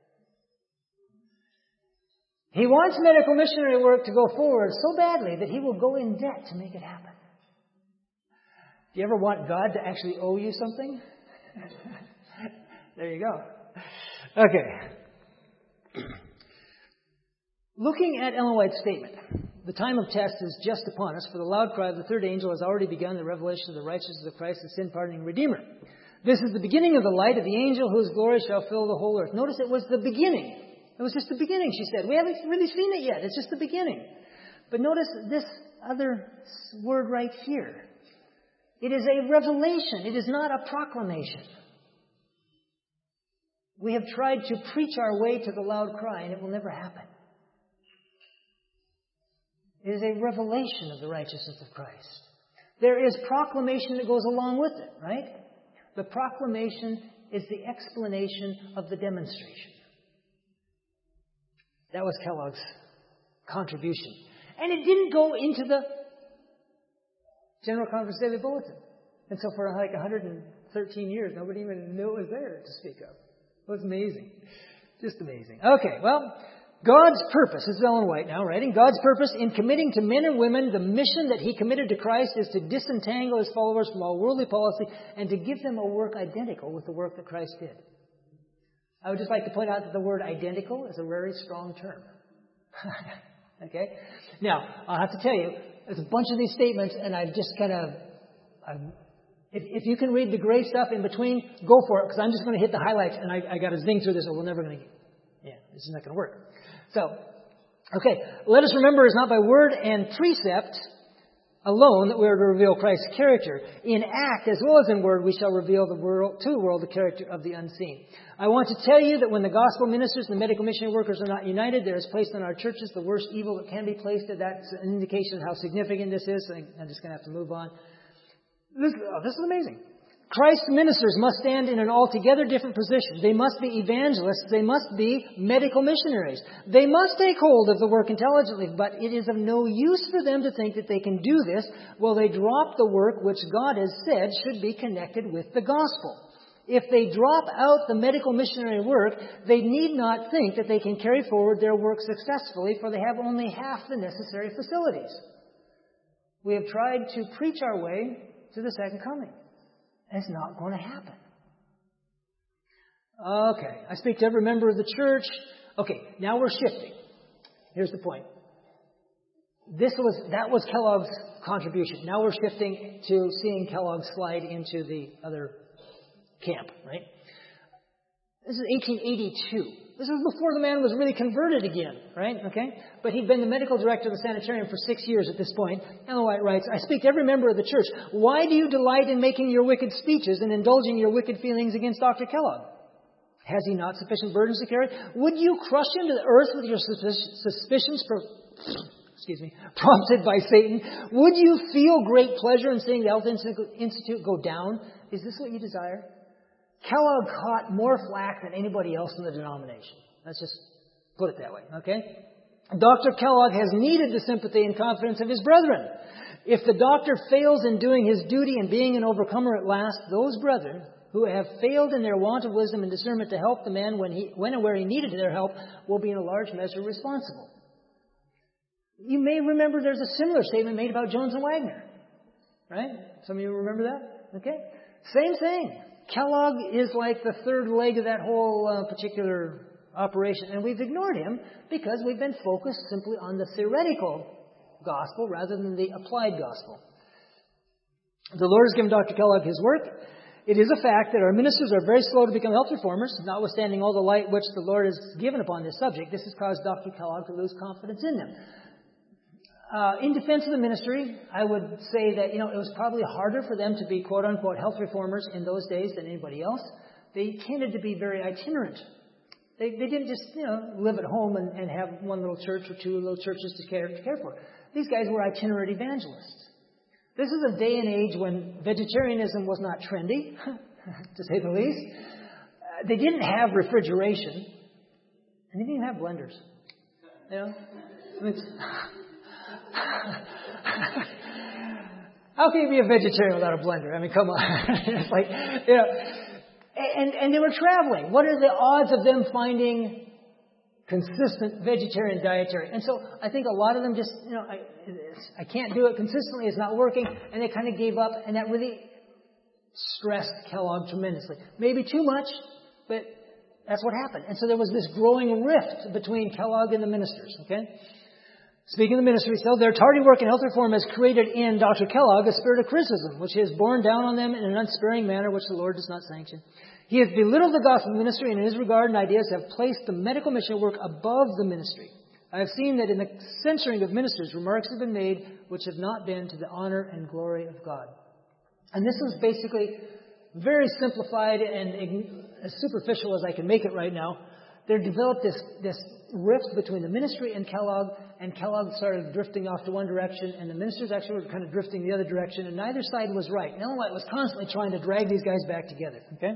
He wants medical missionary work to go forward so badly that he will go in debt to make it happen. Do you ever want God to actually owe you something? There you go. Okay. Looking at Ellen White's statement, the time of test is just upon us, for the loud cry of the third angel has already begun the revelation of the righteousness of Christ, the sin-pardoning Redeemer. This is the beginning of the light of the angel whose glory shall fill the whole earth. Notice it was the beginning. It was just the beginning, she said. We haven't really seen it yet. It's just the beginning. But notice this other word right here. It is a revelation. It is not a proclamation. We have tried to preach our way to the loud cry, and it will never happen. It is a revelation of the righteousness of Christ. There is proclamation that goes along with it, right? The proclamation is the explanation of the demonstration. That was Kellogg's contribution. And it didn't go into the General Conference Daily Bulletin. And so for like 113 years, nobody even knew it was there to speak of. It was amazing. Just amazing. Okay, well, God's purpose, this is Ellen White now writing, God's purpose in committing to men and women the mission that He committed to Christ is to disentangle His followers from all worldly policy and to give them a work identical with the work that Christ did. I would just like to point out that the word identical is a very strong term. Okay? Now, I'll have to tell you, there's a bunch of these statements, and I've just kind of... If you can read the gray stuff in between, go for it, because I'm just going to hit the highlights, and I got to zing through this, or we're never going to... Yeah, this is not going to work. So, okay, let us remember it's not by word and precept alone that we are to reveal Christ's character. In act as well as in word, we shall reveal to the world the character of the unseen. I want to tell you that when the gospel ministers and the medical missionary workers are not united, there is placed on our churches the worst evil that can be placed. That's an indication of how significant this is. I'm just going to have to move on. This is amazing. Christ's ministers must stand in an altogether different position. They must be evangelists. They must be medical missionaries. They must take hold of the work intelligently, but it is of no use for them to think that they can do this while they drop the work which God has said should be connected with the gospel. If they drop out the medical missionary work, they need not think that they can carry forward their work successfully, for they have only half the necessary facilities. We have tried to preach our way to the second coming. And it's not going to happen. Okay, I speak to every member of the church. Okay, now we're shifting. Here's the point. That was Kellogg's contribution. Now we're shifting to seeing Kellogg slide into the other camp, right? This is 1882. This was before the man was really converted again, right? Okay? But he'd been the medical director of the sanitarium for 6 years at this point. Ellen White writes, I speak to every member of the church. Why do you delight in making your wicked speeches and indulging your wicked feelings against Dr. Kellogg? Has he not sufficient burdens to carry? Would you crush him to the earth with your suspicions prompted by Satan? Would you feel great pleasure in seeing the Health Institute go down? Is this what you desire? Kellogg caught more flack than anybody else in the denomination. Let's just put it that way, okay? Dr. Kellogg has needed the sympathy and confidence of his brethren. If the doctor fails in doing his duty and being an overcomer at last, those brethren who have failed in their want of wisdom and discernment to help the man when and where he needed their help will be in a large measure responsible. You may remember there's a similar statement made about Jones and Wagner. Right? Some of you remember that? Okay. Same thing. Kellogg is like the third leg of that whole particular operation. And we've ignored him because we've been focused simply on the theoretical gospel rather than the applied gospel. The Lord has given Dr. Kellogg his work. It is a fact that our ministers are very slow to become health reformers, notwithstanding all the light which the Lord has given upon this subject. This has caused Dr. Kellogg to lose confidence in them. In defense of the ministry, I would say that, it was probably harder for them to be quote-unquote health reformers in those days than anybody else. They tended to be very itinerant. They didn't just, live at home and have one little church or two little churches to care for. These guys were itinerant evangelists. This is a day and age when vegetarianism was not trendy, to say the least. They didn't have refrigeration, and they didn't have blenders. How can you be a vegetarian without a blender? I mean, come on. It's like, and they were traveling. What are the odds of them finding consistent vegetarian dietary? And so I think a lot of them just, I can't do it consistently. It's not working. And they kind of gave up. And that really stressed Kellogg tremendously. Maybe too much, but that's what happened. And so there was this growing rift between Kellogg and the ministers. Okay? Speaking of the ministry, so their tardy work in health reform has created in Dr. Kellogg a spirit of criticism, which he has borne down on them in an unsparing manner which the Lord does not sanction. He has belittled the gospel ministry, and in his regard and ideas have placed the medical mission work above the ministry. I have seen that in the censoring of ministers, remarks have been made which have not been to the honor and glory of God. And this is basically very simplified and as superficial as I can make it right now. There developed this rift between the ministry and Kellogg started drifting off to one direction, and the ministers actually were kind of drifting the other direction, and neither side was right. Ellen White was constantly trying to drag these guys back together. Okay?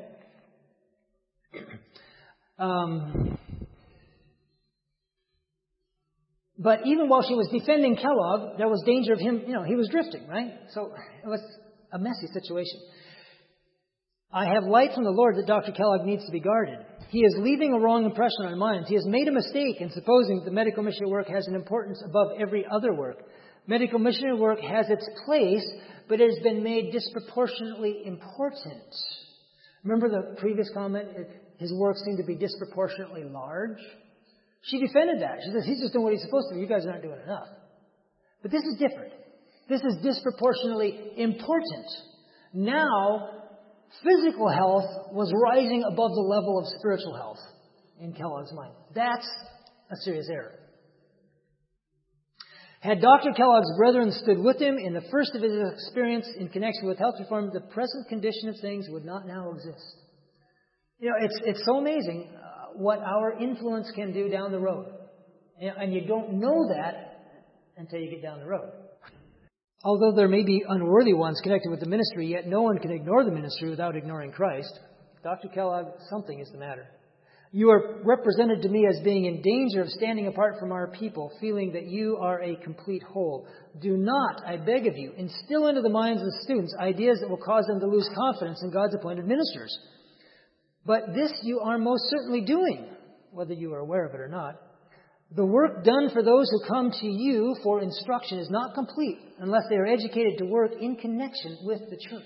But even while she was defending Kellogg, there was danger of him, he was drifting, right? So it was a messy situation. I have light from the Lord that Dr. Kellogg needs to be guarded. He is leaving a wrong impression on minds. He has made a mistake in supposing that the medical missionary work has an importance above every other work. Medical missionary work has its place, but it has been made disproportionately important. Remember the previous comment? His work seemed to be disproportionately large. She defended that. She says, he's just doing what he's supposed to do. You guys are not doing enough. But this is different. This is disproportionately important. Now, physical health was rising above the level of spiritual health in Kellogg's mind. That's a serious error. Had Dr. Kellogg's brethren stood with him in the first of his experience in connection with health reform, the present condition of things would not now exist. It's so amazing what our influence can do down the road. And you don't know that until you get down the road. Although there may be unworthy ones connected with the ministry, yet no one can ignore the ministry without ignoring Christ. Dr. Kellogg, something is the matter. You are represented to me as being in danger of standing apart from our people, feeling that you are a complete whole. Do not, I beg of you, instill into the minds of the students ideas that will cause them to lose confidence in God's appointed ministers. But this you are most certainly doing, whether you are aware of it or not. The work done for those who come to you for instruction is not complete unless they are educated to work in connection with the church.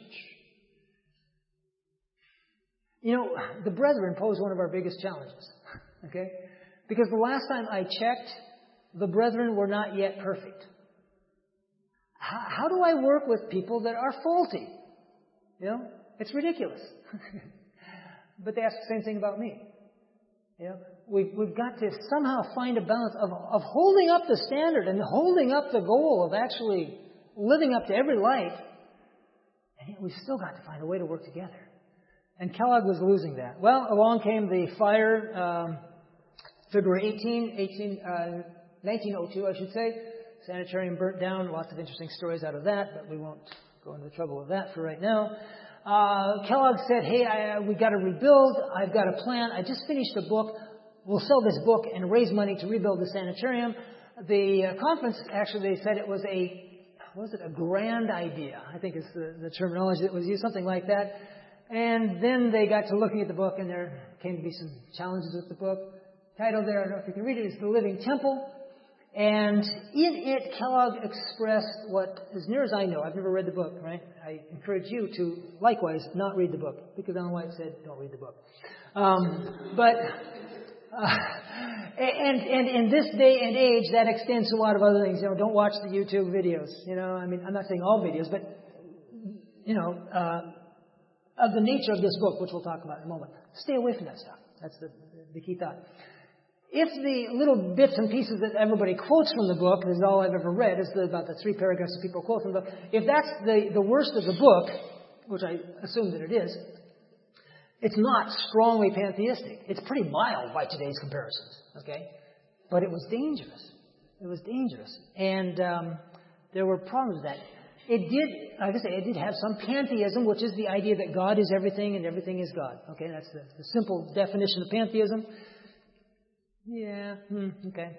The brethren pose one of our biggest challenges. Okay? Because the last time I checked, the brethren were not yet perfect. How do I work with people that are faulty? It's ridiculous. But they ask the same thing about me. We've got to somehow find a balance of holding up the standard and holding up the goal of actually living up to every life. And yet we've still got to find a way to work together. And Kellogg was losing that. Well, along came the fire, February 1902, I should say. Sanitarium burnt down. Lots of interesting stories out of that, but we won't go into the trouble of that for right now. Kellogg said, hey, we got to rebuild. I've got a plan. I just finished a book. We'll sell this book and raise money to rebuild the sanitarium. The conference, actually, they said it was a a grand idea, I think is the terminology that was used, something like that. And then they got to looking at the book, and there came to be some challenges with the book. Title there, I don't know if you can read it, is The Living Temple. And in it, Kellogg expressed what, as near as I know, I've never read the book, right? I encourage you to, likewise, not read the book, because Ellen White said, don't read the book. And in this day and age, that extends to a lot of other things. Don't watch the YouTube videos. I mean, I'm not saying all videos, but, of the nature of this book, which we'll talk about in a moment. Stay away from that stuff. That's the key thought. If the little bits and pieces that everybody quotes from the book, this is all I've ever read, is about the 3 paragraphs that people quote from the book, if that's the worst of the book, which I assume that it is, it's not strongly pantheistic. It's pretty mild by today's comparisons, okay? But it was dangerous. It was dangerous. And there were problems with that. It did, like I say, it did have some pantheism, which is the idea that God is everything and everything is God. Okay, that's the simple definition of pantheism. Yeah, okay.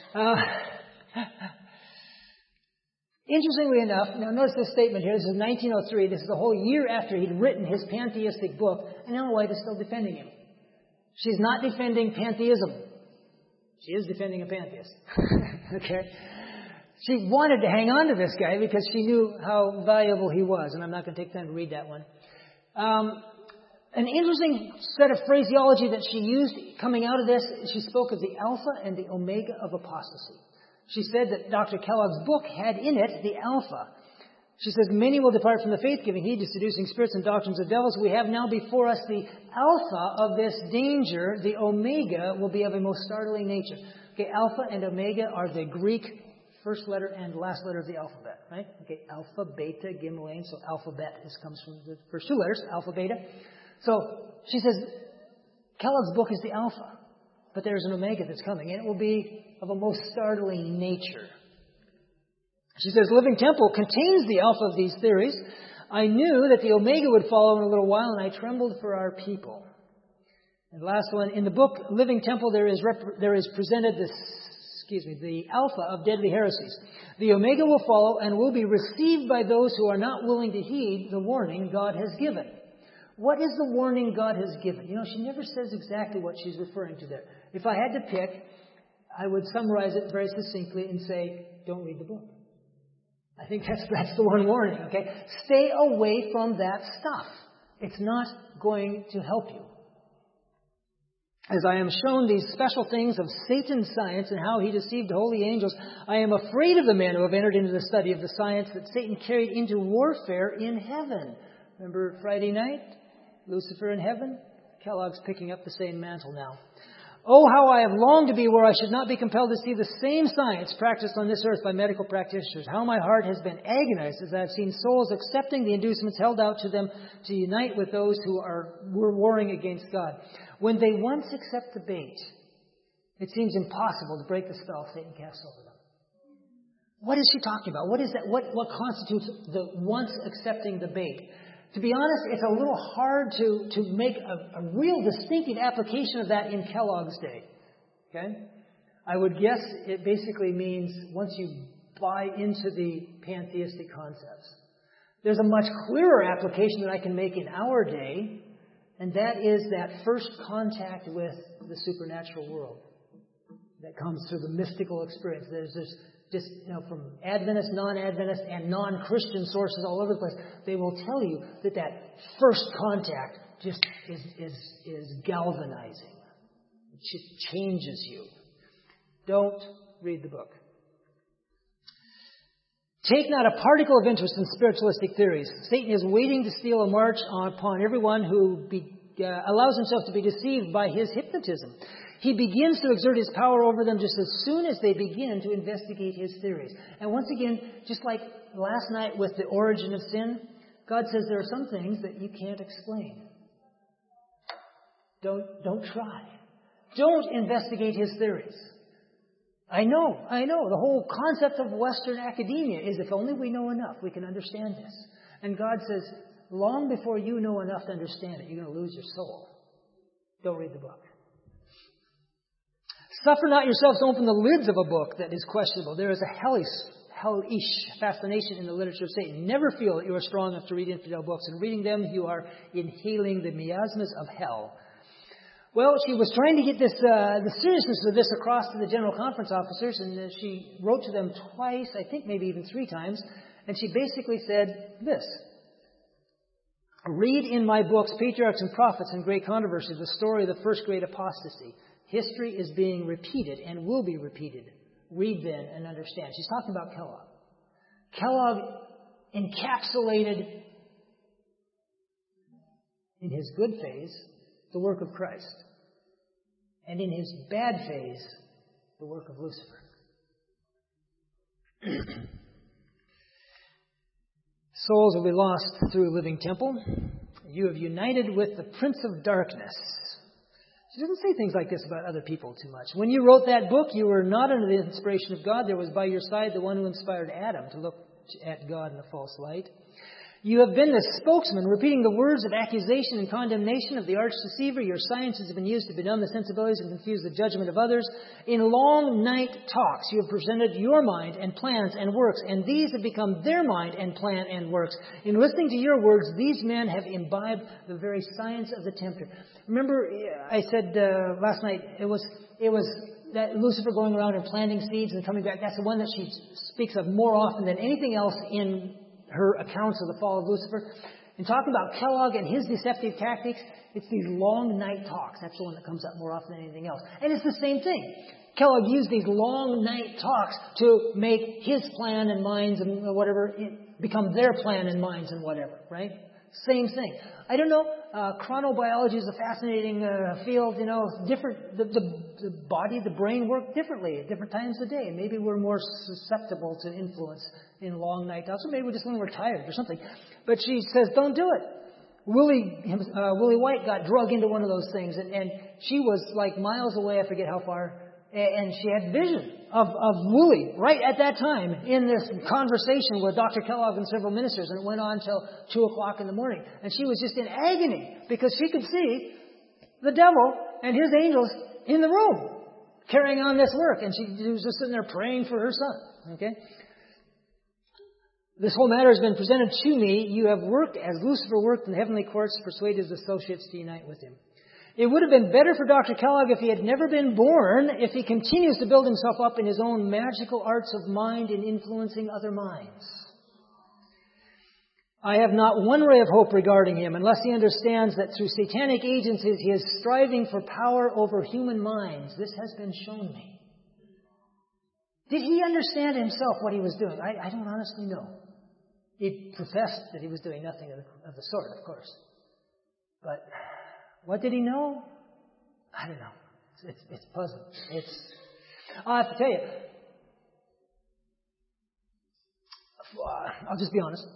Interestingly enough, now notice this statement here. This is 1903. This is a whole year after he'd written his pantheistic book, and Ellen White is still defending him. She's not defending pantheism. She is defending a pantheist. Okay? She wanted to hang on to this guy because she knew how valuable he was, and I'm not going to take time to read that one. An interesting set of phraseology that she used coming out of this, she spoke of the Alpha and the Omega of apostasy. She said that Dr. Kellogg's book had in it the Alpha. She says, many will depart from the faith, giving heed to seducing spirits and doctrines of devils. We have now before us the Alpha of this danger. The Omega will be of a most startling nature. Okay, Alpha and Omega are the Greek first letter and last letter of the alphabet, right? Okay, Alpha, Beta, Gimel, so alphabet comes from the first 2 letters, Alpha, Beta. So she says, Kellogg's book is the Alpha, but there's an Omega that's coming, and it will be of a most startling nature. She says, Living Temple contains the Alpha of these theories. I knew that the Omega would follow in a little while, and I trembled for our people. And last one, in the book Living Temple, there is presented the Alpha of deadly heresies. The Omega will follow and will be received by those who are not willing to heed the warning God has given. What is the warning God has given? She never says exactly what she's referring to there. If I had to pick, I would summarize it very succinctly and say, don't read the book. I think that's the one warning, okay? Stay away from that stuff. It's not going to help you. As I am shown these special things of Satan's science and how he deceived holy angels, I am afraid of the men who have entered into the study of the science that Satan carried into warfare in heaven. Remember Friday night? Lucifer in heaven? Kellogg's picking up the same mantle now. Oh, how I have longed to be where I should not be compelled to see the same science practiced on this earth by medical practitioners. How my heart has been agonized as I have seen souls accepting the inducements held out to them to unite with those who were warring against God. When they once accept the bait, it seems impossible to break the spell Satan casts over them. What is she talking about? What is that? What constitutes the once accepting the bait? To be honest, it's a little hard to make a real distinctive application of that in Kellogg's day. Okay? I would guess it basically means once you buy into the pantheistic concepts. There's a much clearer application that I can make in our day, and that is that first contact with the supernatural world that comes through the mystical experience. There's just, from Adventist, non-Adventist, and non-Christian sources all over the place, they will tell you that first contact just is galvanizing. It just changes you. Don't read the book. Take not a particle of interest in spiritualistic theories. Satan is waiting to steal a march upon everyone who allows himself to be deceived by his hypnotism. He begins to exert his power over them just as soon as they begin to investigate his theories. And once again, just like last night with the origin of sin, God says there are some things that you can't explain. Don't try. Don't investigate his theories. I know. The whole concept of Western academia is if only we know enough, we can understand this. And God says, long before you know enough to understand it, you're going to lose your soul. Don't read the book. Suffer not yourselves to open the lids of a book that is questionable. There is a hellish fascination in the literature of Satan. Never feel that you are strong enough to read infidel books. In reading them, you are inhaling the miasmas of hell. Well, she was trying to get this, the seriousness of this across to the General Conference officers, and she wrote to them twice, I think maybe even 3 times, and she basically said this: read in my books, Patriarchs and Prophets and Great Controversy, the story of the first great apostasy. History is being repeated and will be repeated. Read then and understand. She's talking about Kellogg. Kellogg encapsulated in his good phase the work of Christ, and in his bad phase the work of Lucifer. Souls will be lost through a living temple. You have united with the Prince of Darkness. She doesn't say things like this about other people too much. When you wrote that book, you were not under the inspiration of God. There was by your side the one who inspired Adam to look at God in a false light. You have been the spokesman, repeating the words of accusation and condemnation of the arch deceiver. Your sciences have been used to benumb the sensibilities and confuse the judgment of others. In long night talks, you have presented your mind and plans and works, and these have become their mind and plan and works. In listening to your words, these men have imbibed the very science of the tempter. Remember, I said last night, it was that Lucifer going around and planting seeds and coming back. That's the one that she speaks of more often than anything else in her accounts of the fall of Lucifer. And talking about Kellogg and his deceptive tactics, it's these long night talks. That's the one that comes up more often than anything else. And it's the same thing. Kellogg used these long night talks to make his plan and minds and whatever become their plan and minds and whatever, right? Same thing. I don't know. Chronobiology is a fascinating field. You know, different. The body, the brain work differently at different times of the day. Maybe we're more susceptible to influence in long night talks, or maybe we're just when we're tired or something. But she says, "Don't do it." Willie White got drug into one of those things, and she was like miles away. I forget how far. And she had vision of Willie right at that time in this conversation with Dr. Kellogg and several ministers, and it went on till 2 o'clock in the morning. And she was just in agony because she could see the devil and his angels in the room carrying on this work. And she was just sitting there praying for her son. Okay? This whole matter has been presented to me. You have worked as Lucifer worked in the heavenly courts to persuade his associates to unite with him. It would have been better for Dr. Kellogg if he had never been born, if he continues to build himself up in his own magical arts of mind and influencing other minds. I have not one ray of hope regarding him, unless he understands that through satanic agencies he is striving for power over human minds. This has been shown me. Did he understand himself what he was doing? I don't honestly know. He professed that he was doing nothing of the sort, of course. But what did he know? I don't know. It's puzzling. I have to tell you, I'll just be honest.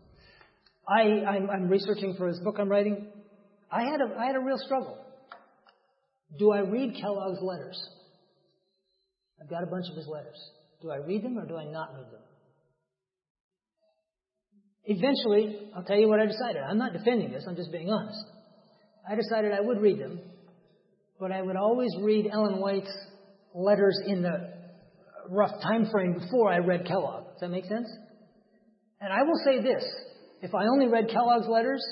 I'm researching for his book I'm writing. I had a real struggle. Do I read Kellogg's letters? I've got a bunch of his letters. Do I read them or do I not read them? Eventually, I'll tell you what I decided. I'm not defending this. I'm just being honest. I decided I would read them, but I would always read Ellen White's letters in the rough time frame before I read Kellogg. Does that make sense? And I will say this. If I only read Kellogg's letters,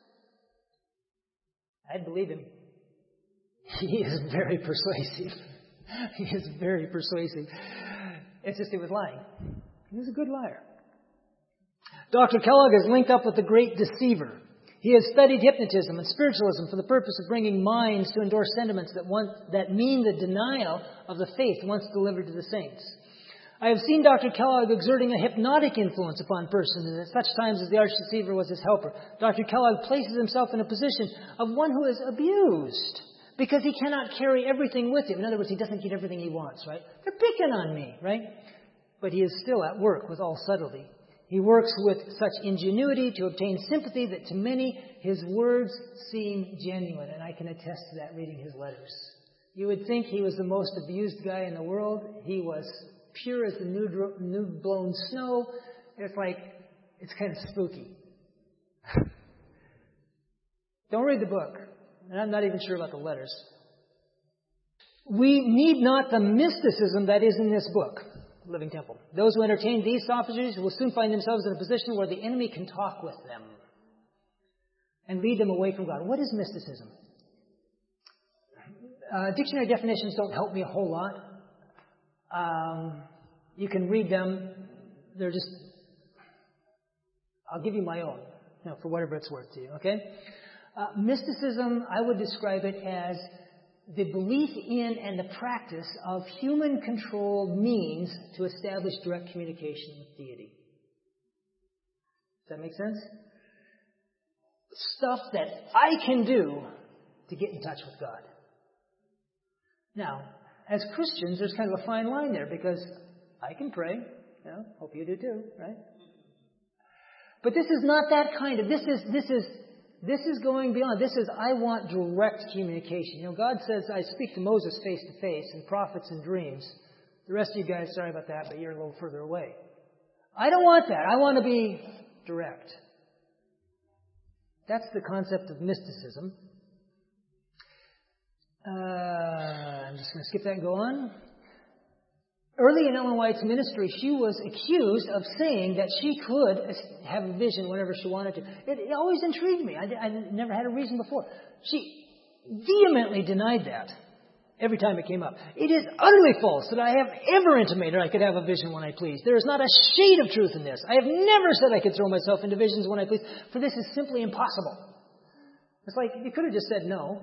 I'd believe him. He is very persuasive. He is very persuasive. It's just he was lying. He was a good liar. Dr. Kellogg is linked up with the great deceiver. He has studied hypnotism and spiritualism for the purpose of bringing minds to endorse sentiments that mean the denial of the faith once delivered to the saints. I have seen Dr. Kellogg exerting a hypnotic influence upon persons, and at such times as the arch deceiver was his helper. Dr. Kellogg places himself in a position of one who is abused because he cannot carry everything with him. In other words, he doesn't get everything he wants, right? They're picking on me, right? But he is still at work with all subtlety. He works with such ingenuity to obtain sympathy that to many his words seem genuine. And I can attest to that reading his letters. You would think he was the most abused guy in the world. He was pure as the new blown snow. It's like, it's kind of spooky. Don't read the book. And I'm not even sure about the letters. We need not the mysticism that is in this book. living temple. Those who entertain these sophistries will soon find themselves in a position where the enemy can talk with them and lead them away from God. What is mysticism? Dictionary definitions don't help me a whole lot. You can read them. They're just... I'll give you my own, for whatever it's worth to you, okay? Mysticism, I would describe it as the belief in and the practice of human-controlled means to establish direct communication with deity. Does that make sense? Stuff that I can do to get in touch with God. Now, as Christians, there's kind of a fine line there because I can pray. Hope you do too, right? But this is not that kind of. This is going beyond. This is I want direct communication. God says I speak to Moses face to face and prophets in dreams. The rest of you guys, sorry about that, but you're a little further away. I don't want that. I want to be direct. That's the concept of mysticism. I'm just going to skip that and go on. Early in Ellen White's ministry, she was accused of saying that she could have a vision whenever she wanted to. It always intrigued me. I never had a reason before. She vehemently denied that every time it came up. It is utterly false that I have ever intimated I could have a vision when I please. There is not a shade of truth in this. I have never said I could throw myself into visions when I please, for this is simply impossible. It's like, you could have just said no.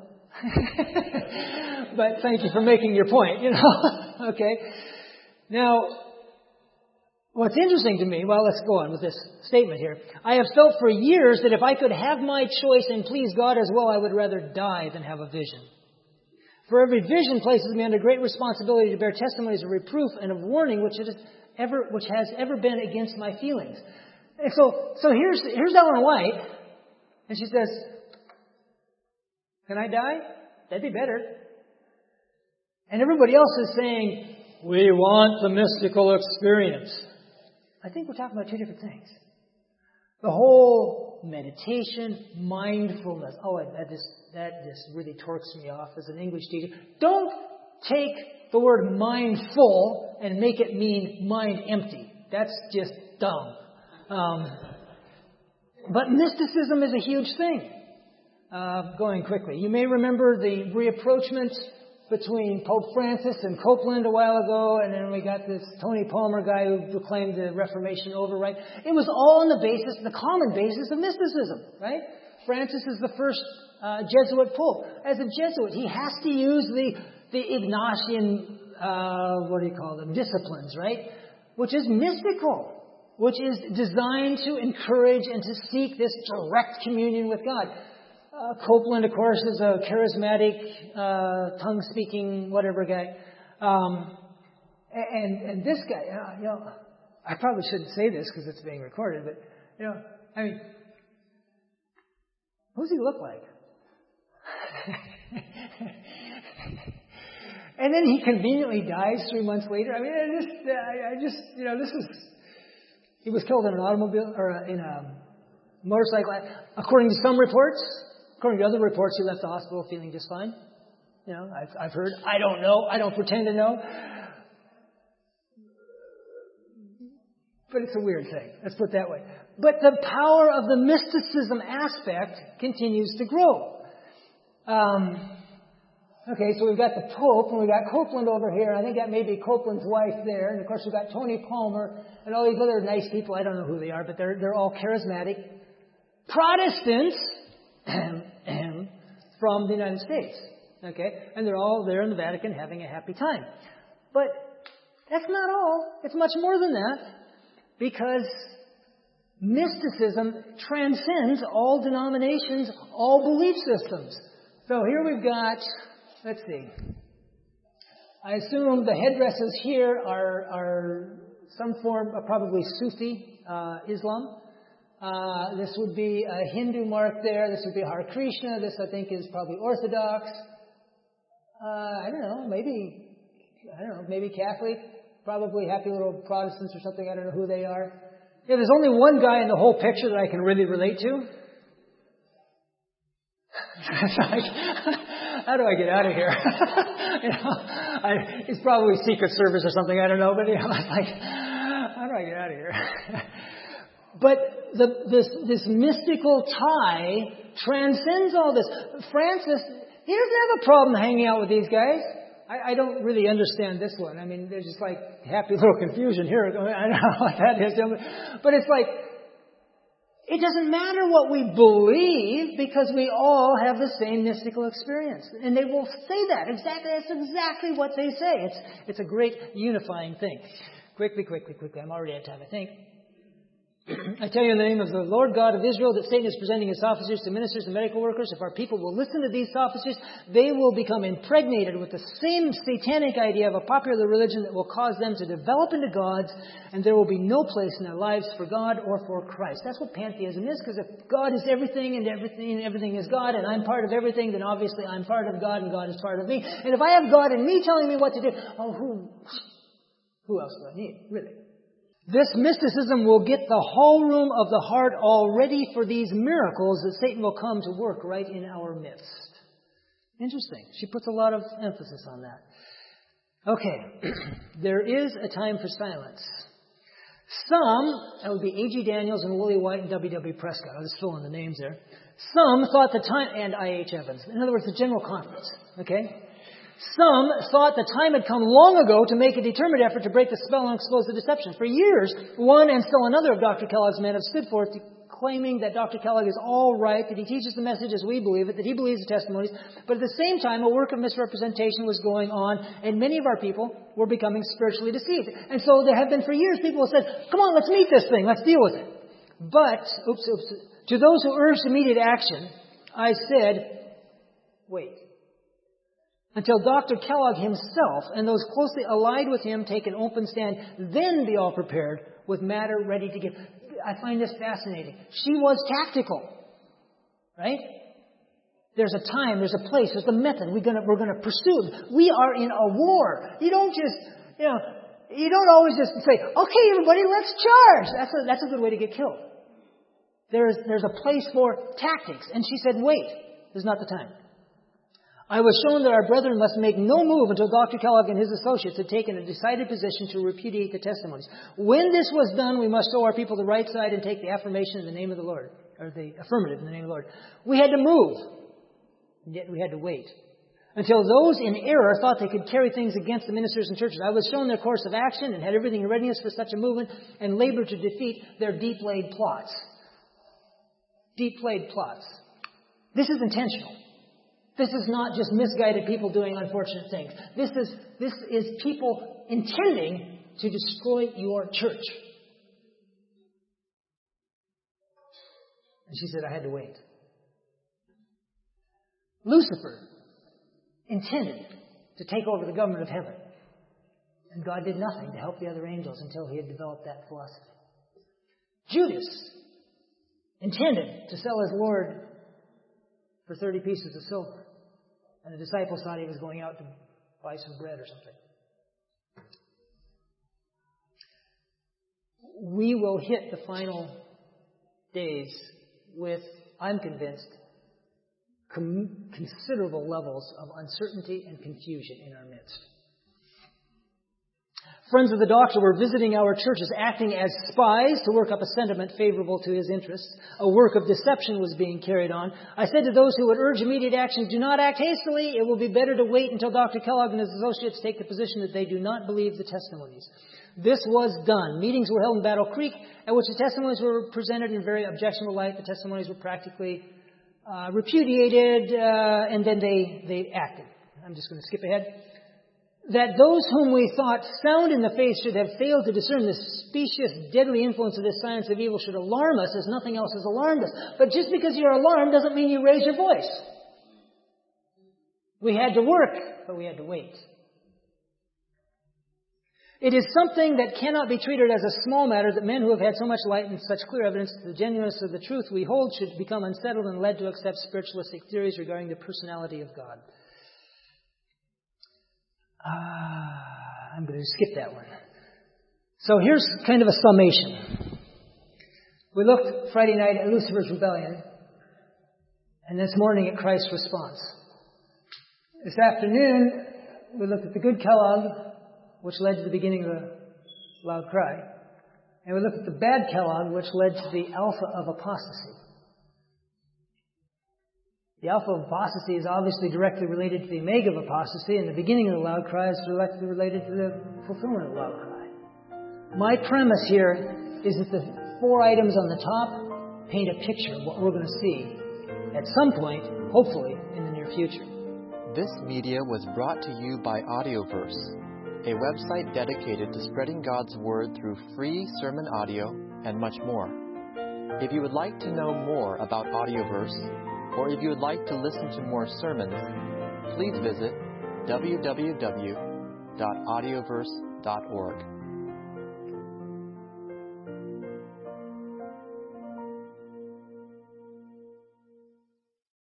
But thank you for making your point, Okay. Now, what's interesting to me, let's go on with this statement here. I have felt for years that if I could have my choice and please God as well, I would rather die than have a vision. For every vision places me under great responsibility to bear testimonies of reproof and of warning, which has ever been against my feelings. And so here's Ellen White, and she says, "Can I die? That'd be better." And everybody else is saying, "We want the mystical experience." I think we're talking about two different things. The whole meditation, mindfulness. That just really torques me off as an English teacher. Don't take the word mindful and make it mean mind empty. That's just dumb. But mysticism is a huge thing. Going quickly. You may remember the reapproachment between Pope Francis and Copeland a while ago, and then we got this Tony Palmer guy who proclaimed the Reformation over, right? It was all on the common basis of mysticism, right? Francis is the first Jesuit pope. As a Jesuit, he has to use the Ignatian, disciplines, right? Which is mystical, which is designed to encourage and to seek this direct communion with God. Copeland, of course, is a charismatic, tongue-speaking, whatever guy. And this guy, I probably shouldn't say this because it's being recorded, but, who does he look like? And then he conveniently dies 3 months later. He was killed in an automobile, or in a motorcycle. According to some reports, according to other reports, he left the hospital feeling just fine. I've heard. I don't know. I don't pretend to know. But it's a weird thing. Let's put it that way. But the power of the mysticism aspect continues to grow. Okay, so we've got the Pope, and we've got Copeland over here. I think that may be Copeland's wife there. And, of course, we've got Tony Palmer and all these other nice people. I don't know who they are, but they're all charismatic Protestants from the United States. Okay? And they're all there in the Vatican having a happy time. But that's not all. It's much more than that, because mysticism transcends all denominations, all belief systems. So here we've got, let's see, I assume the headdresses here are some form of probably Sufi Islam. This would be a Hindu mark there. This would be Hare Krishna. This, I think, is probably Orthodox. Maybe Catholic. Probably Happy Little Protestants or something. I don't know who they are. Yeah, there's only one guy in the whole picture that I can really relate to. It's like, how do I get out of here? It's probably Secret Service or something, I don't know, but I was like, how do I get out of here? But this mystical tie transcends all this. Francis, he doesn't have a problem hanging out with these guys. I don't really understand this one. I mean, there's just like happy little confusion here. I don't know what that is. But it's like, it doesn't matter what we believe because we all have the same mystical experience. And they will say that. That's exactly what they say. It's a great unifying thing. Quickly. I'm already out of time, I think. I tell you in the name of the Lord God of Israel that Satan is presenting his sophistries to ministers and medical workers. If our people will listen to these sophistries, they will become impregnated with the same satanic idea of a popular religion that will cause them to develop into gods, and there will be no place in their lives for God or for Christ. That's what pantheism is, because if God is everything and everything is God, and I'm part of everything, then obviously I'm part of God and God is part of me. And if I have God in me telling me what to do, who else do I need, really? This mysticism will get the whole room of the heart all ready for these miracles that Satan will come to work right in our midst. Interesting. She puts a lot of emphasis on that. Okay. There is a time for silence. Some, that would be A.G. Daniels and Willie White and W.W. Prescott. I'll just fill in the names there. Some thought the time, and I.H. Evans. In other words, the General Conference. Okay? Some thought the time had come long ago to make a determined effort to break the spell and expose the deception. For years, one and still another of Dr. Kellogg's men have stood forth claiming that Dr. Kellogg is all right, that he teaches the message as we believe it, that he believes the testimonies. But at the same time, a work of misrepresentation was going on, and many of our people were becoming spiritually deceived. And so there have been for years people who said, come on, let's meet this thing, let's deal with it. But, to those who urged immediate action, I said, wait. Until Dr. Kellogg himself and those closely allied with him take an open stand, then be all prepared with matter ready to give. I find this fascinating. She was tactical, right? There's a time, there's a place, there's a method. We're going to pursue. We are in a war. You don't just, you don't always just say, okay, everybody, let's charge. That's a good way to get killed. There's a place for tactics. And she said, wait, this is not the time. I was shown that our brethren must make no move until Dr. Kellogg and his associates had taken a decided position to repudiate the testimonies. When this was done, we must show our people the right side and take the affirmation in the name of the Lord, or the affirmative in the name of the Lord. We had to move, and yet we had to wait. Until those in error thought they could carry things against the ministers and churches. I was shown their course of action and had everything in readiness for such a movement and labored to defeat their deep-laid plots. Deep-laid plots. This is intentional. This is not just misguided people doing unfortunate things. This is people intending to destroy your church. And she said, I had to wait. Lucifer intended to take over the government of heaven. And God did nothing to help the other angels until he had developed that philosophy. Judas intended to sell his Lord for 30 pieces of silver. And the disciples thought he was going out to buy some bread or something. We will hit the final days with, I'm convinced, considerable levels of uncertainty and confusion in our midst. Friends of the doctor were visiting our churches, acting as spies to work up a sentiment favorable to his interests. A work of deception was being carried on. I said to those who would urge immediate action, do not act hastily. It will be better to wait until Dr. Kellogg and his associates take the position that they do not believe the testimonies. This was done. Meetings were held in Battle Creek, at which the testimonies were presented in a very objectionable light. The testimonies were practically repudiated, and then they acted. I'm just going to skip ahead. That those whom we thought sound in the faith should have failed to discern the specious, deadly influence of this science of evil should alarm us as nothing else has alarmed us. But just because you're alarmed doesn't mean you raise your voice. We had to work, but we had to wait. It is something that cannot be treated as a small matter that men who have had so much light and such clear evidence to the genuineness of the truth we hold should become unsettled and led to accept spiritualistic theories regarding the personality of God. I'm going to skip that one. So here's kind of a summation. We looked Friday night at Lucifer's rebellion, and this morning at Christ's response. This afternoon, we looked at the good Kellogg, which led to the beginning of the loud cry. And we looked at the bad Kellogg, which led to the alpha of apostasy. The alpha of apostasy is obviously directly related to the omega of apostasy, and the beginning of the loud cry is directly related to the fulfillment of the loud cry. My premise here is that the 4 items on the top paint a picture of what we're going to see at some point, hopefully, in the near future. This media was brought to you by Audioverse, a website dedicated to spreading God's Word through free sermon audio and much more. If you would like to know more about Audioverse, or if you would like to listen to more sermons, please visit www.audioverse.org.